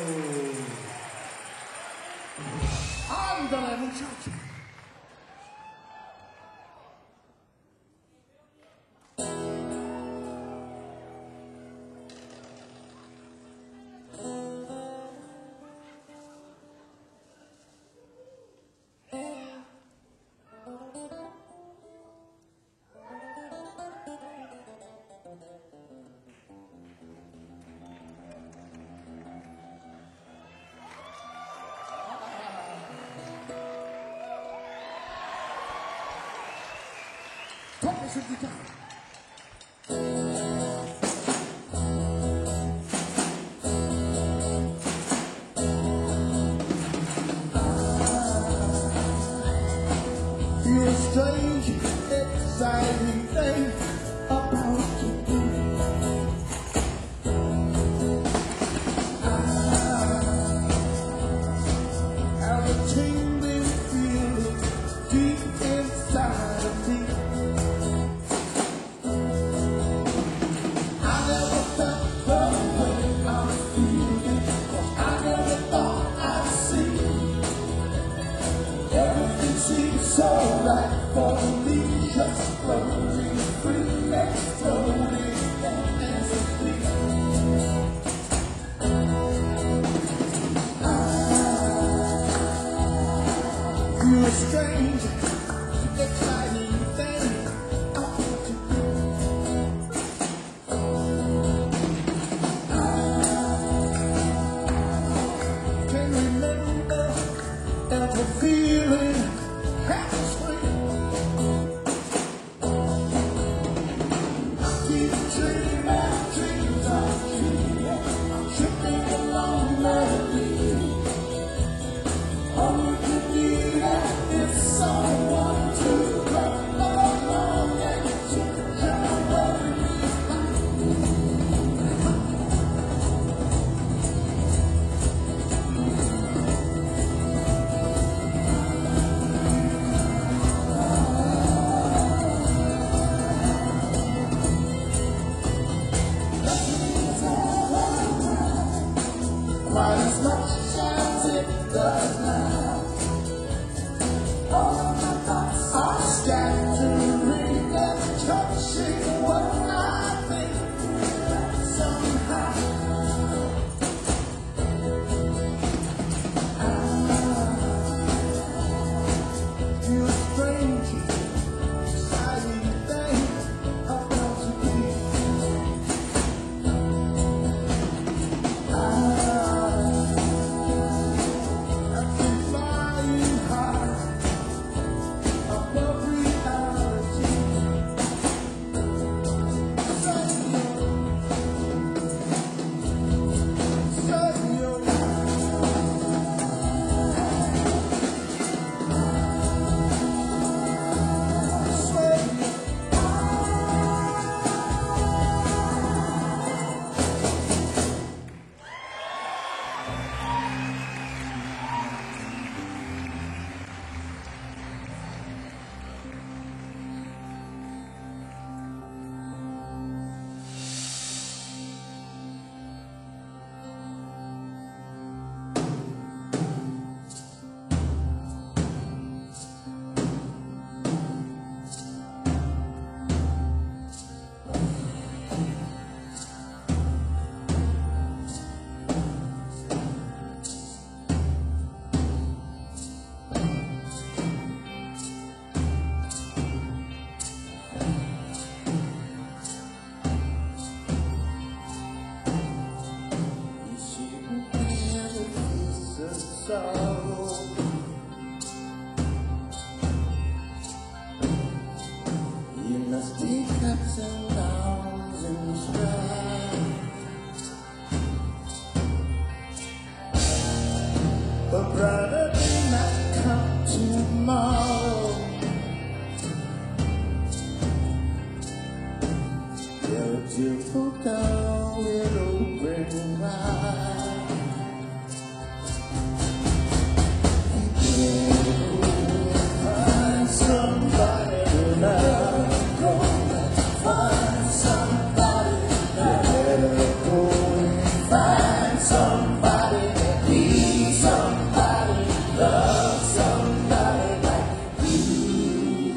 Ándale, muchacho. Toca essa guitarra. Feel a strange, exciting thing about to do. I have a tingling feeling deep inside of me. So right for me, just floating free, exploding endlessly. I feel a strange, exciting thing I want to do. I can remember ever feeling happy. just deep ups and downs in the sky. But brighter day might come tomorrow. Yeah, till you put down with open wide. Find somebody tonight. Go find somebody tonight. Better go and find somebody. Need somebody. Love somebody like you.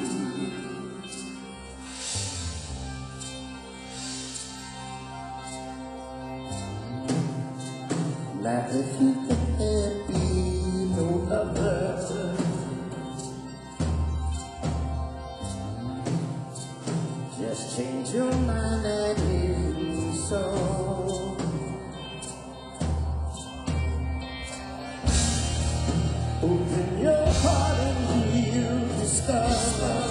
Now if you could be no other, just change your mind and leave me so. Open your heart and you'll discover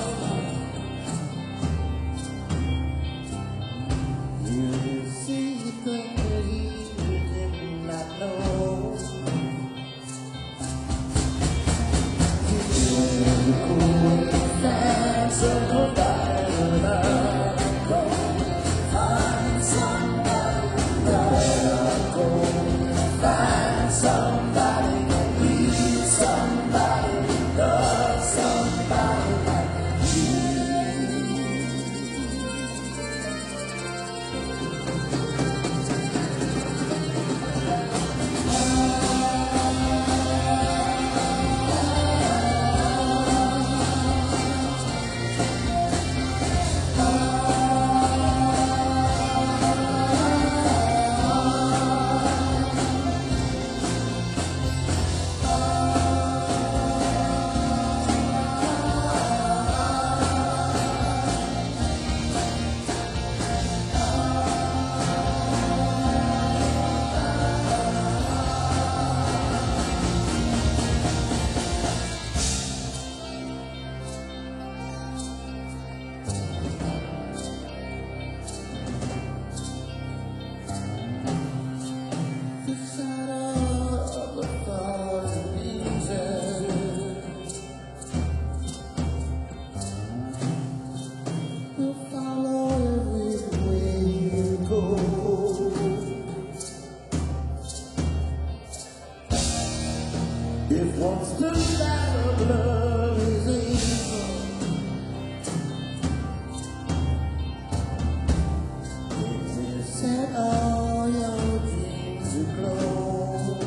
you'll see things you did not know. You will find somebody tonight. Go find somebody tonight. Go find somebody. Need somebody. Love somebody like you. If once the light of love is able, it will set all your dreams aglow.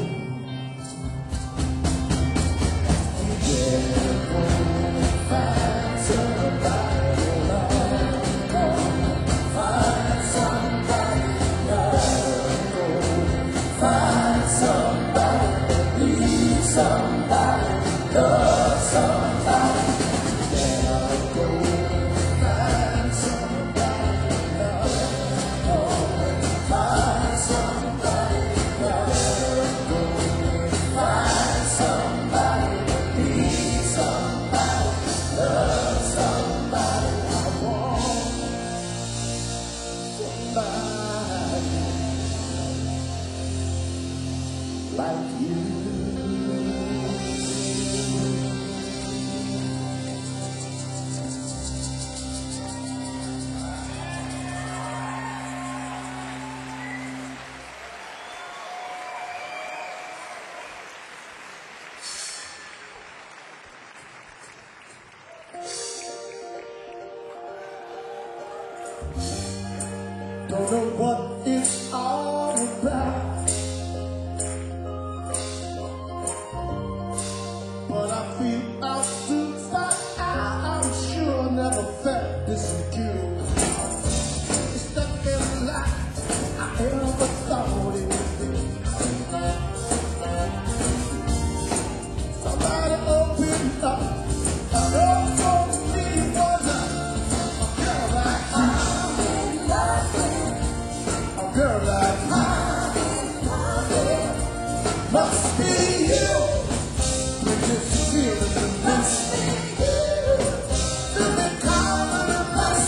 You better go and find somebody love. Go find somebody love. Go find somebody. Need somebody. Love somebody. Better go and find somebody love. Go find somebody love. Go find somebody. Need somebody. Love somebody. I want somebody like you. Don't know what it's all about, but I feel I'll soon find out. I'm sure I never felt this secure. It's the best life I ever thought it would be. Somebody open up. I know for me was a girl like I'm in love with. A girl like I'm in love with. Must be you. We just feel it. Must be you. Feel it coming. Must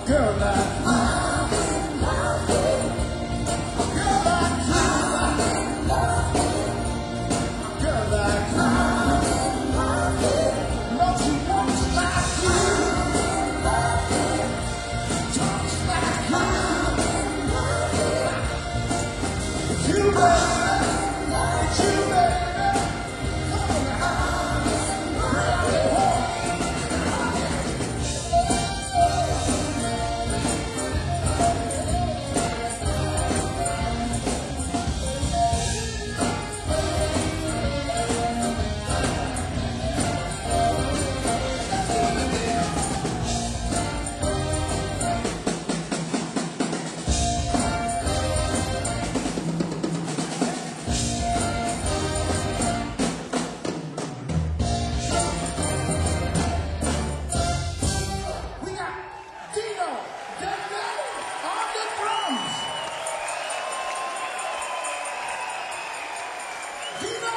girl like I'm in love with. A girl like I'm in love with. A girl like I'm in love with. No, she walks like you. I'm in love with. Talks like you. I'm in love with. You baby, you baby. Come on now. We got Dino Degretti on the drums. Dino!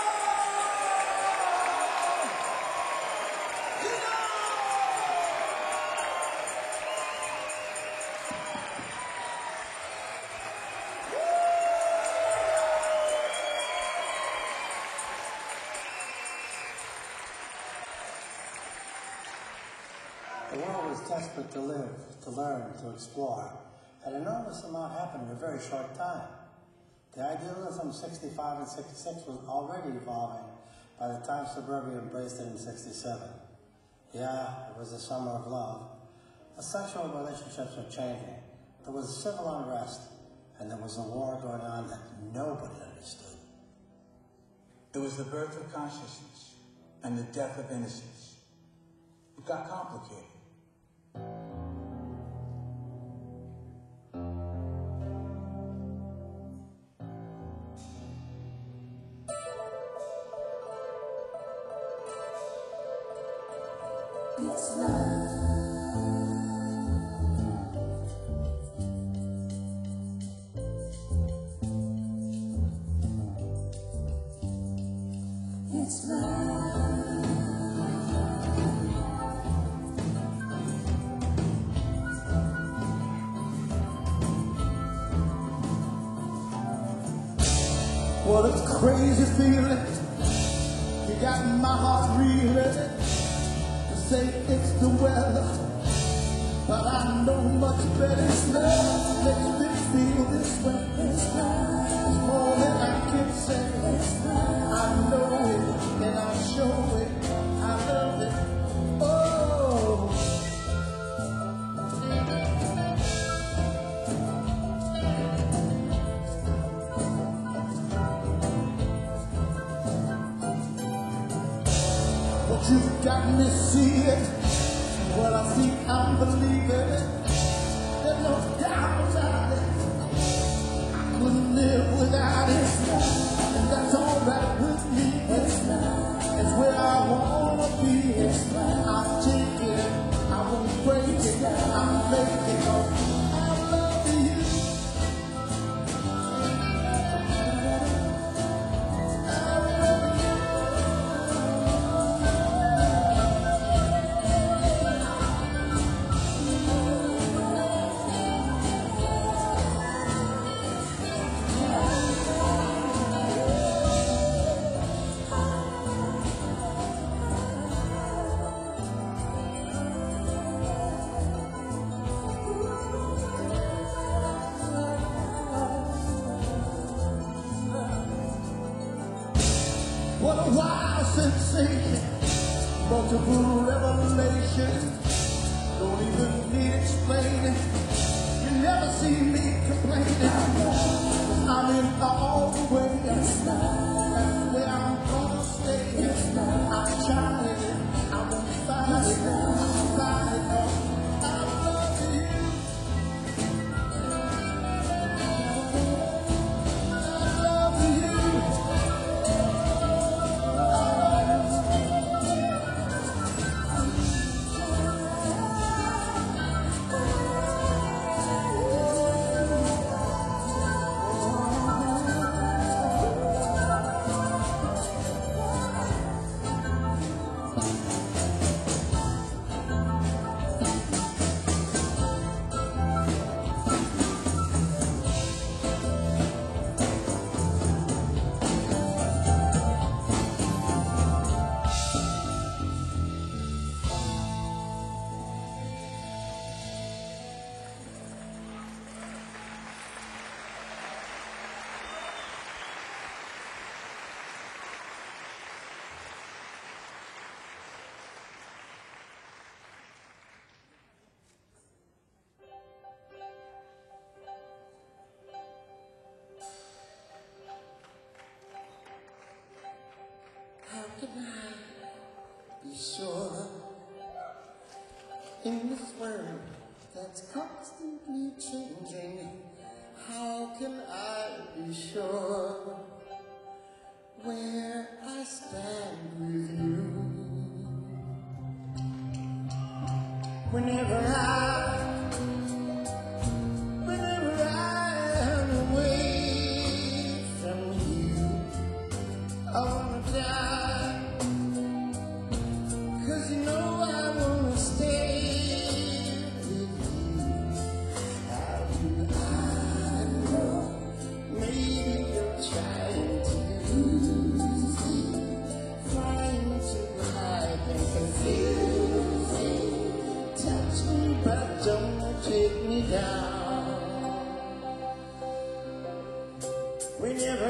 The world was desperate to live, to learn, to explore. An enormous amount happened in a very short time. The idealism of 65 and 66 was already evolving by the time Suburbia embraced it in 67. Yeah, it was a summer of love. The sexual relationships were changing. There was civil unrest, and there was a war going on that nobody understood. It was the birth of consciousness and the death of innocence. It got complicated. It's love. It's love. Well, it's a crazy feeling. You got my heart reeling. Say it's the weather, but I know much better. It's love makes me feel this way. It's love. It's more than I can say. It's love. I know it and I show it. I love it. Oh. But you got me seeing what I see, I'm believing it. There's no doubt about it. I couldn't live without it, and that's all right with me. It's where I wanna be. I'll take it, I won't break it. I'll make it. I love you. What a wild sensation, multiple revelations, don't even need explaining. You never see me complaining. I'm in all the way, that's where I'm gonna stay. I'm trying, I won't fight it, I'll fight it. I love you. I love you. that's constantly changing. How can I be sure where I stand with you? Whenever I'm away from you, I wanna die, 'cause you know I wanna stay with you. How do I know? Maybe you're trying to use me, trying to hide and confuse me. Touch me, but don't take me down. Whenever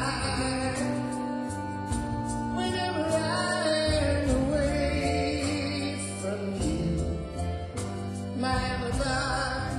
I'm away from you, my alibi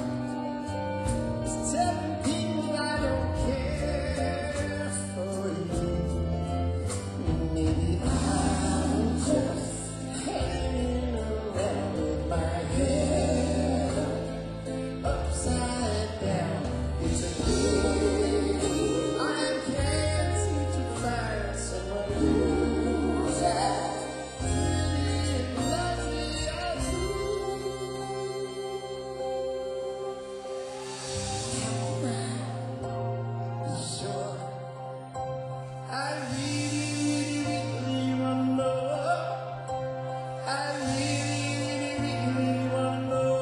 is telling people I don't care for you. Maybe I'm just hanging around with my head upside down. It's a pity I can't seem to find someone who's as really lovely as you. Be sure I really wanna know. I really wanna know.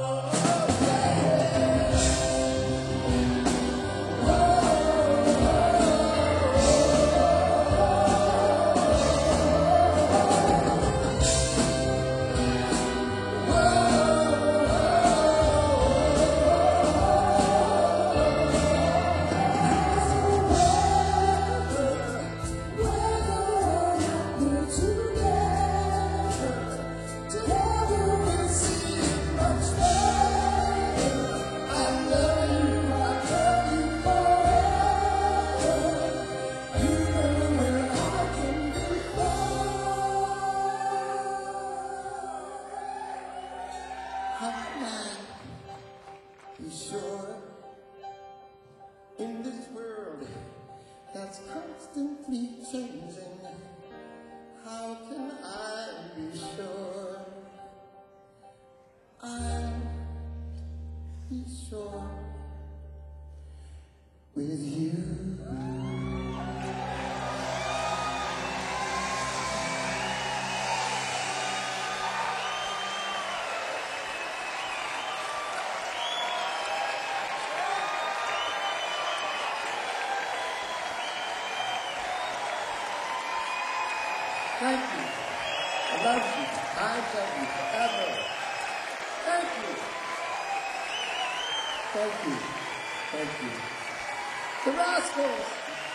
How can I be sure in this world that's constantly changing? How can I be sure? I'll be sure with you. Thank you. I love you. I love you forever. Thank you. Thank you. Thank you. The Rascals.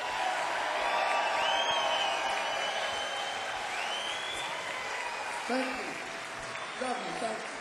Thank you. Love you. Thank you.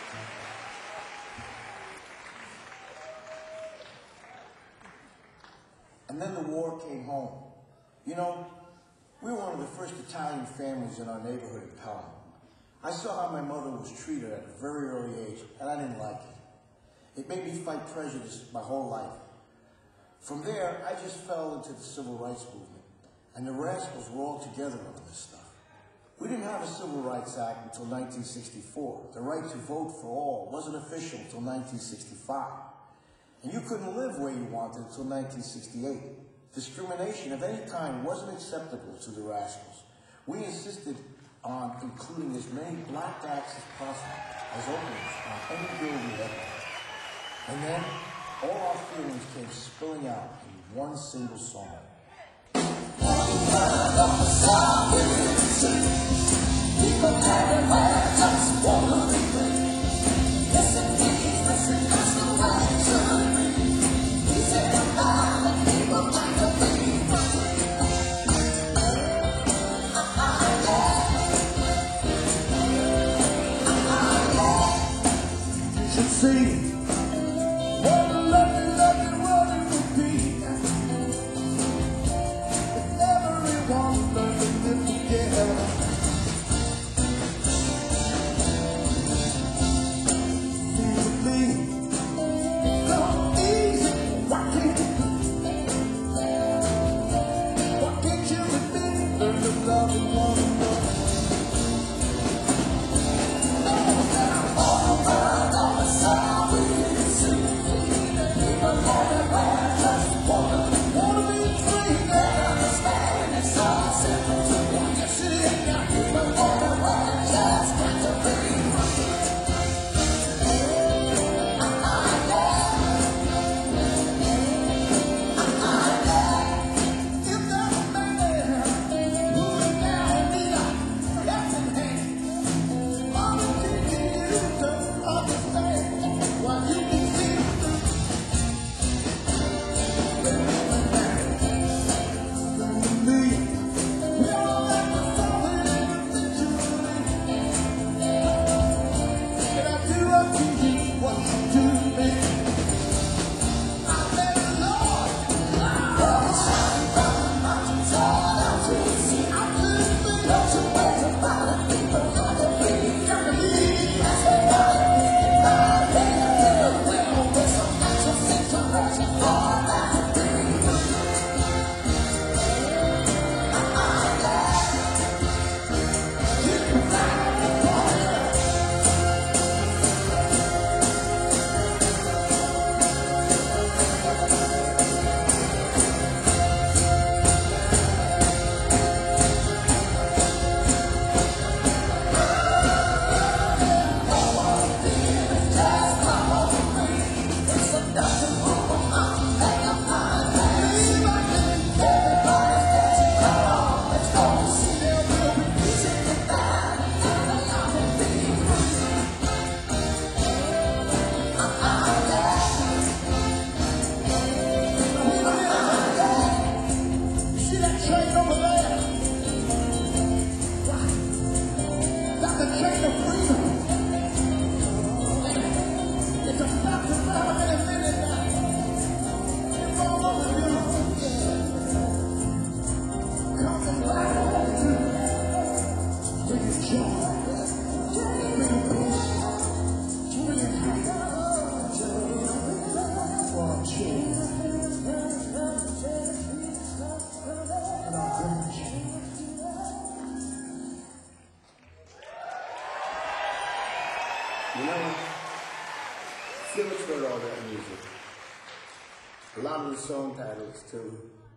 And then the war came home. You know, we were one of the first Italian families in our neighborhood in Pelham. I saw how my mother was treated at a very early age, and I didn't like it. It made me fight prejudice my whole life. From there, I just fell into the civil rights movement, and the Rascals were all together on this stuff. We didn't have a Civil Rights Act until 1964. The right to vote for all wasn't official until 1965. And you couldn't live where you wanted until 1968. Discrimination of any kind wasn't acceptable to the Rascals. We insisted on including as many black acts as possible as openings on any bill we had. And then all our feelings came spilling out in one single song. People everywhere just wanna be free. Listen, please, listen, that's the way to be. We say about the people like to be free. You should see what a lovely, lovely world it would be if everyone learned to live together. Felix wrote all that music. A lot of the song titles, too.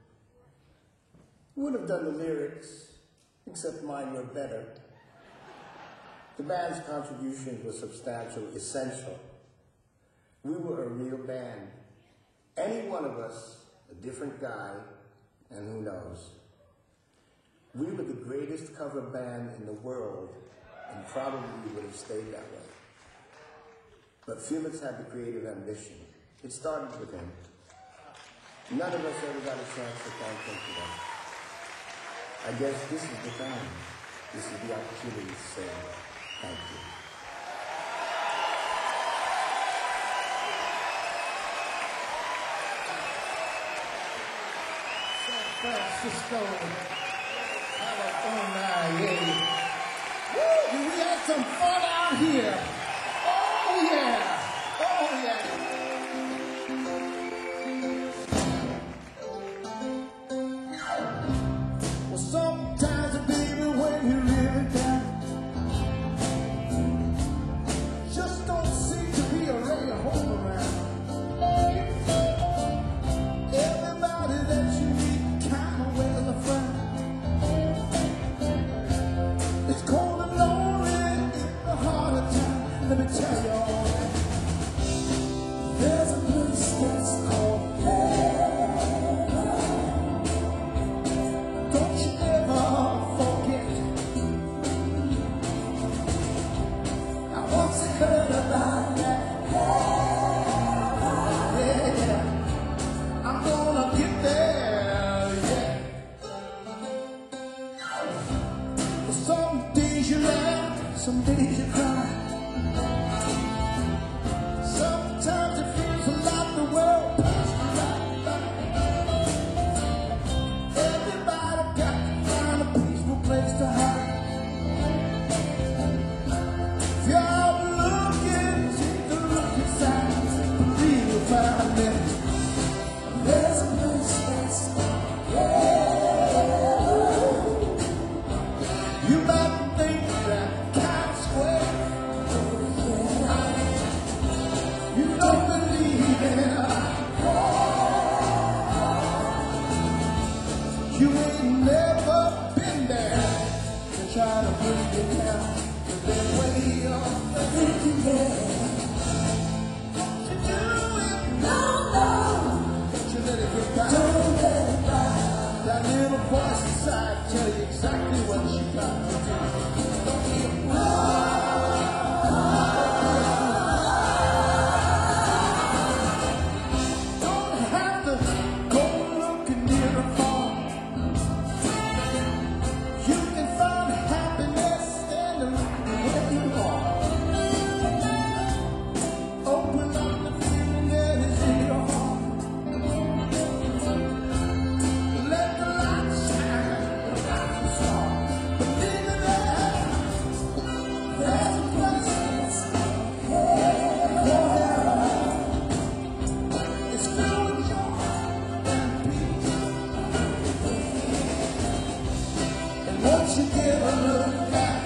He would have done the lyrics, except mine were better. The band's contributions were substantial, essential. We were a real band. Any one of us, a different guy, and who knows. We were the greatest cover band in the world, and probably would have stayed that way. But Felix had the creative ambition. It started with him. None of us ever got a chance to thank him for that. I guess this is the time. This is the opportunity to say thank you. San Francisco, California, yeah. Woo! We had some fun out here. Oh yeah! Oh yeah! Well, sometimes, baby, when you're really down, just don't seem to be a ray of hope around. Everybody that you meet kind of wears a frown. It's cold and lonely in the heart of town. Let me tell you all that. There's a place that's called heaven. Don't you ever forget. I once heard about that heaven. Yeah, I'm gonna get there, yeah. Well, some days you laugh, some days you cry. Sometimes it feels like the world passed you right by. Everybody got to find a peaceful place to hide. If you're out looking, take a look inside. Believe you'll find it. There's a place that's you might think that Times Square, you don't believe in it. You ain't never been there to try to bring it down to their way of thinking there. Don't you do it? No. Don't you let it get by. Don't let it by. That little voice inside tell you exactly what you got to do. Don't you? Don't have to go looking near or far. You can find happiness standing where you are. Open up the feeling that is in your heart. Let the light shine like a star. Believe in that. There's a place that's heaven. It's filled with joy and peace. And once you give a look at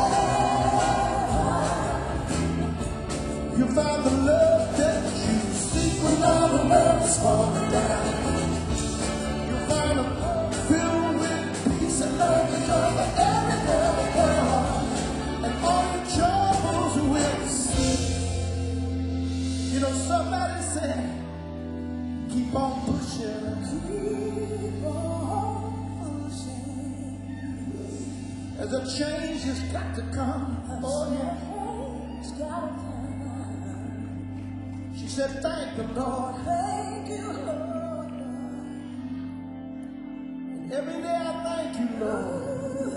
you find the love that you seek when all the world is falling down. You find a love filled with peace and love and joy for every day of the world. And all your troubles will cease. You know, somebody said, keep on pushing. Keep on pushing. As a change has got to come. Oh, yeah. It's got to come. She said, thank the Lord. Thank you, Lord. And every day I thank you, Lord,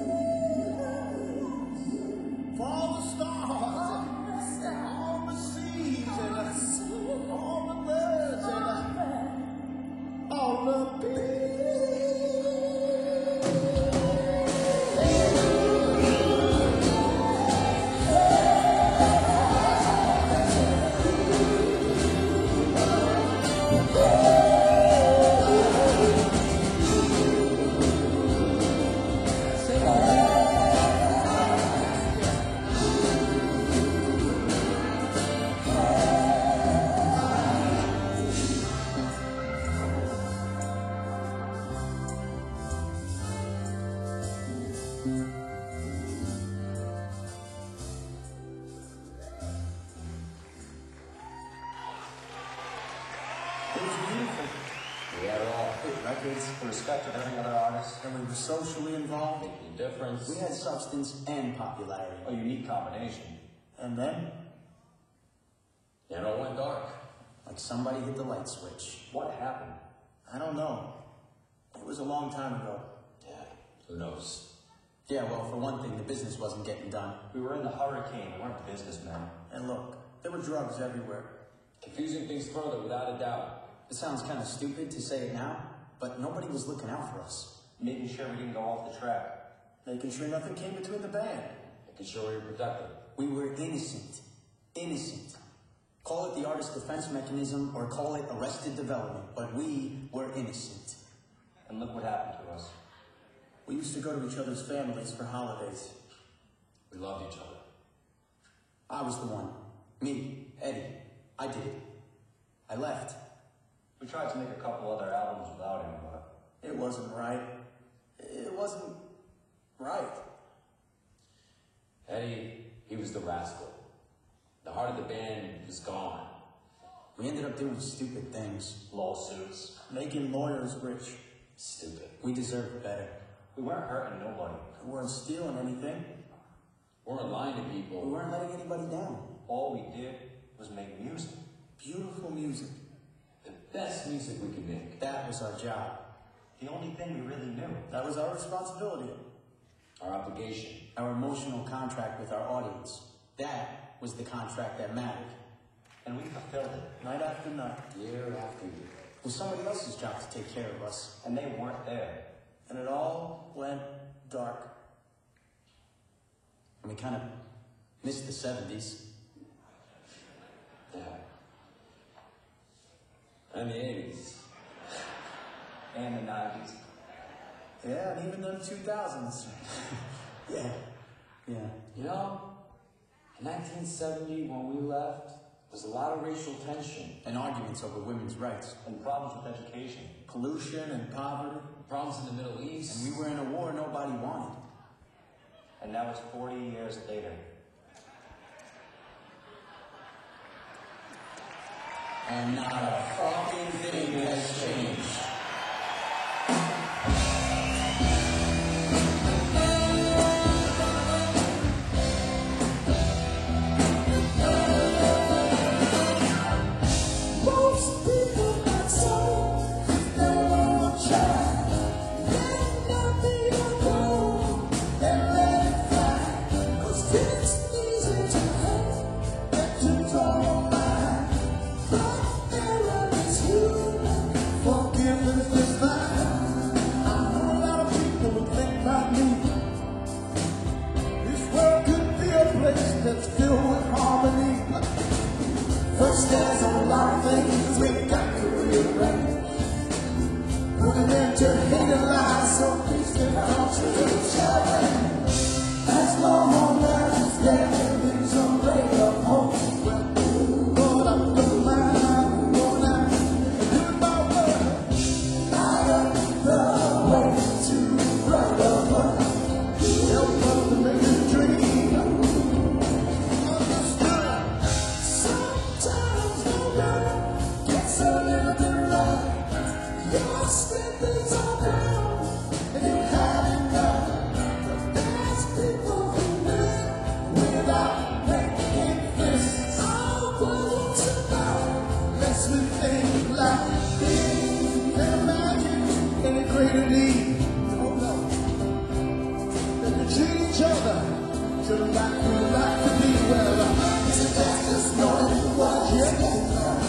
for all the stars and all the seas and all the birds and all the bees. was beautiful. We had all hit records, the respect of every other artist. And we were socially involved. Making a difference. We had substance and popularity. A unique combination. And then, Then it went dark. Like somebody hit the light switch. What happened? I don't know. It was a long time ago. Yeah, who knows? Yeah, well, for one thing, the business wasn't getting done. We were in the hurricane. We weren't businessmen. And look, there were drugs everywhere. Confusing things further, without a doubt. It sounds kind of stupid to say it now, but nobody was looking out for us. Making sure we didn't go off the track. Making sure nothing came between the band. Making sure we were protected. We were innocent. Innocent. Call it the artist defense mechanism or call it arrested development, but we were innocent. And look what happened to us. We used to go to each other's families for holidays. We loved each other. I was the one. Me, Eddie. I did it. I left. We tried to make a couple other albums without him, but it wasn't right. It wasn't right. Eddie, he was the rascal. The heart of the band was gone. We ended up doing stupid things. Lawsuits. Making lawyers rich. Stupid. We deserved better. We weren't hurting nobody. We weren't stealing anything. We weren't lying to people. We weren't letting anybody down. All we did was make music. Beautiful music. The best music we could make. That was our job. The only thing we really knew. That was our responsibility. Our obligation. Our emotional contract with our audience. That was the contract that mattered. And we fulfilled it. Night after night. Year after year. It was somebody else's job to take care of us. And they weren't there. And it all went dark. And we kind of missed the 70s. Yeah. And the 80s. And the 90s. Yeah, and even them 2000s. Yeah. Yeah. You know, in 1970, when we left, there was a lot of racial tension. And arguments over women's rights. And problems with education. Pollution and poverty. Problems in the Middle East. And we were in a war nobody wanted. And now it's 40 years later. And not a fucking thing has changed. Most people not so, they won't try. Let not be alone, and let it fly. 'Cause it's easy to hate and to don't mind. But error is human, forgiveness is fine. I know a lot of people would think like me. This world could be a place that's filled with harmony. First, there's a lot of things we got to rearrange. Put an end to hate and lies so peace can come to each other. As long as there is a ray of hope, Lord, I'm going mine, going out and do my work. Light up the way to brotherhood. Help us to make a dream. Understood. Sometimes the road gets a little bit rough. Your strength is all down, and you had enough. But there's people who live without making fists. I want to know, lest we think like we can imagine any greater need. Oh no, that we treat each other to the life we like to be. Well, isn't that just knowing what you get?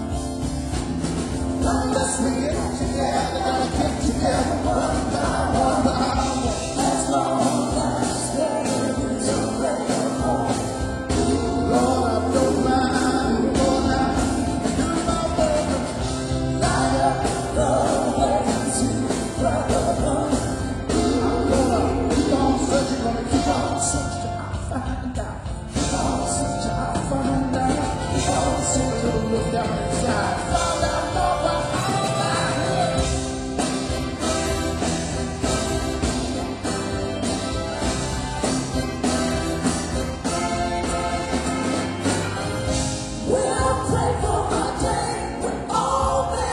Unless we get together, gotta get together one by one. As long as there is a ray of hope. Lord, I don't mind going out and do my work. Light up the way to brotherhood. I'm gonna keep on searching, gonna keep on searching. I'll find out. Keep on searching, I'll find out. Keep on searching, look down inside. Find out more about we'll pray for a day when all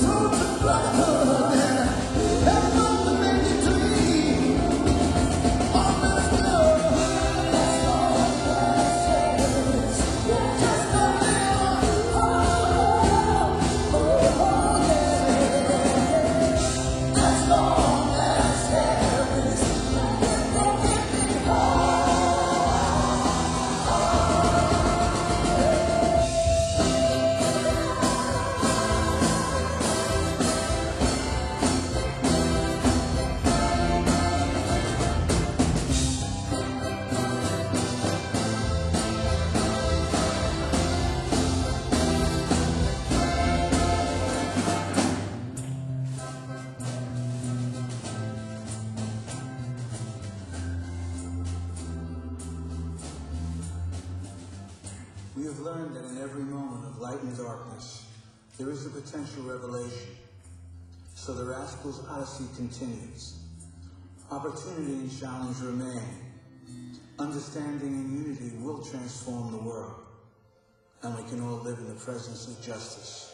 We have learned that in every moment of light and darkness, there is a potential revelation. So the Rascals' Odyssey continues. Opportunity and challenge remain. Understanding and unity will transform the world, and we can all live in the presence of justice.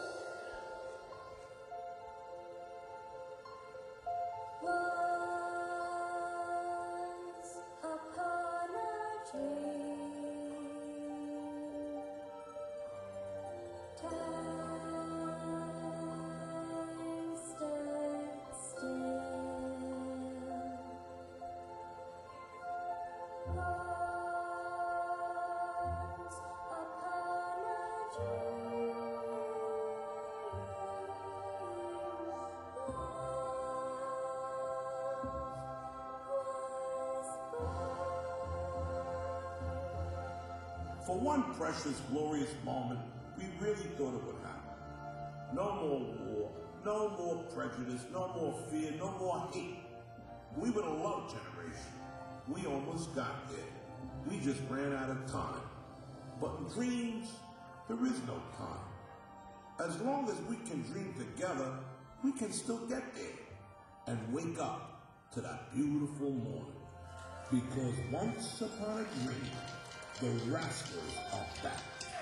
For one precious, glorious moment, we really thought it would happen. No more war, no more prejudice, no more fear, no more hate. We were the love generation. We almost got there. We just ran out of time. But in dreams, there is no time. As long as we can dream together, we can still get there and wake up to that beautiful morning. Because once upon a dream, the Rascals are back.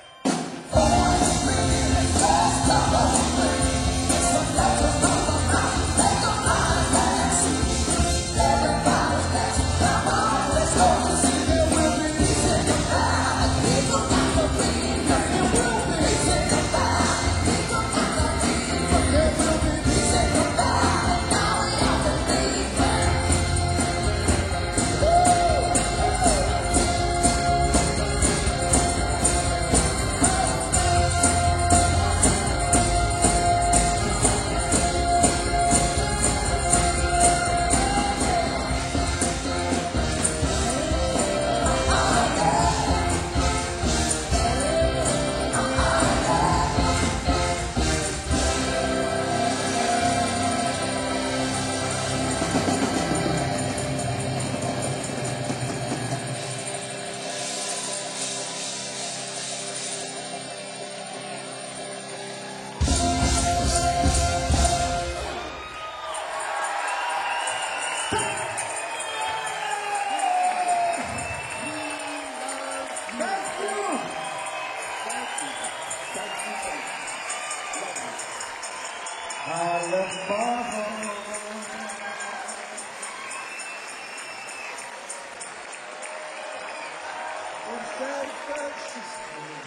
I left my home. In San Francisco.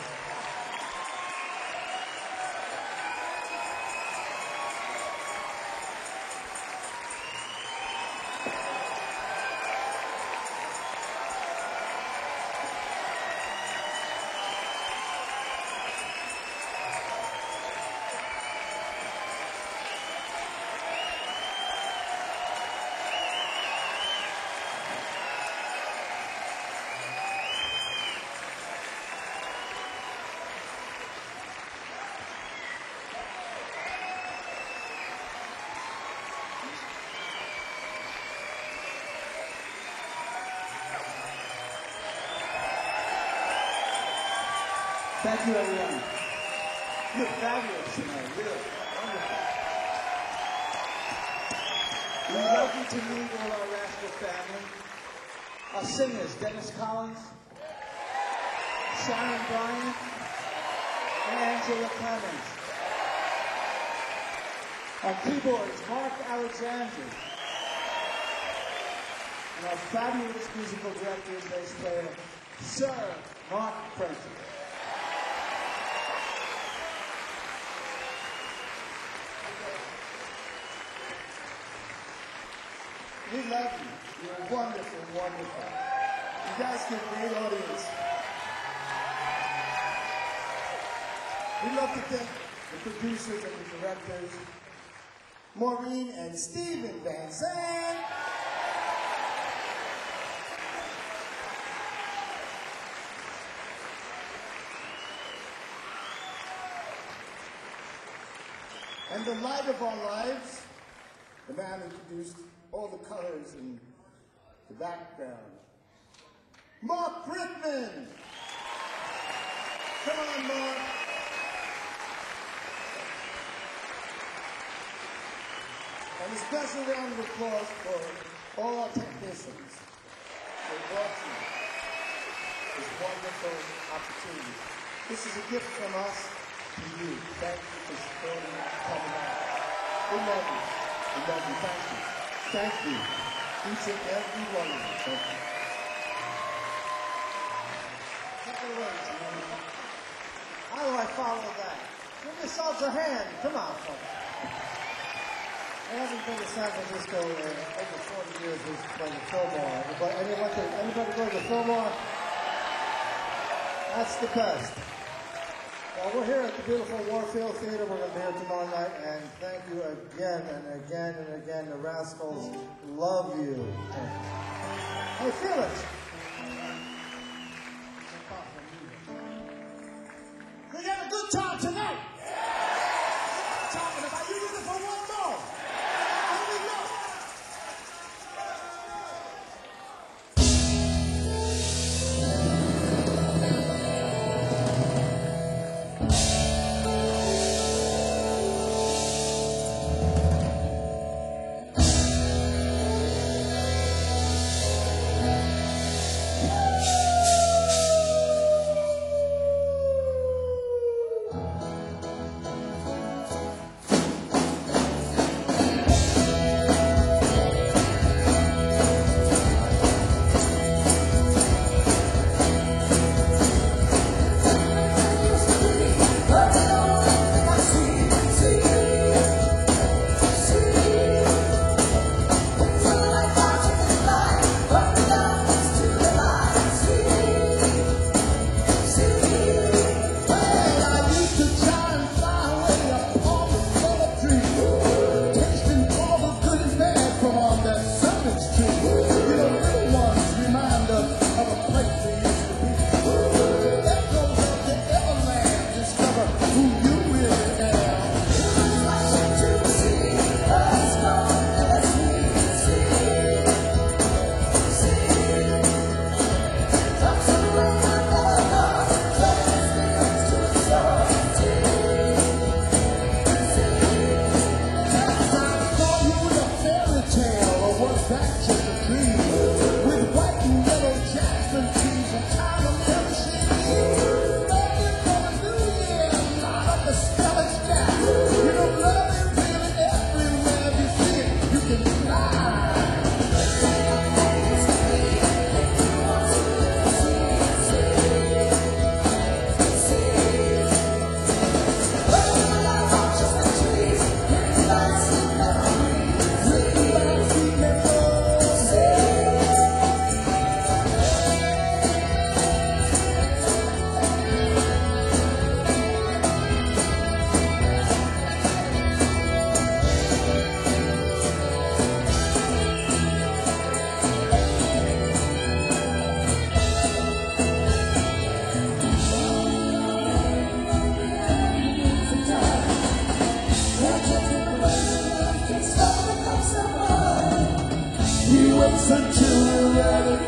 Thank you, everyone. You're fabulous tonight, really. Wonderful. We're lucky to meet all our Rascal family. Our singers, Dennis Collins, Sharon Bryant, and Angela Clemens. On keyboards, Mark Alexander. And our fabulous musical director and bass player, Sir Mark Prentice. We love you. You're wonderful, wonderful. You guys get a great audience. We love to thank the producers and the directors, Maureen and Steven Van Zandt. And the light of our lives, the man who produced all the colors and the background, Mark Brickman. Come on, Mark. And a special round of applause for all our technicians who brought you this wonderful opportunity. This is a gift from us to you. Thank you for supporting and coming out. We love you. We love you. Thank you. Thank you. Each and every one of you. Thank you. Take it away, Jimmy. How do I follow that? Give yourselves a hand. Come on, folks. I haven't been to San Francisco in over 40 years since playing the Fillmore. Anybody go to the Fillmore? That's the best. Well, we're here at the beautiful Warfield Theater. We're going to be here tomorrow night. And thank you again and again and again. The Rascals love you. Hey, Felix. We had a good time tonight. Talking about you looking for one more. Here we go. He waits until we're ready.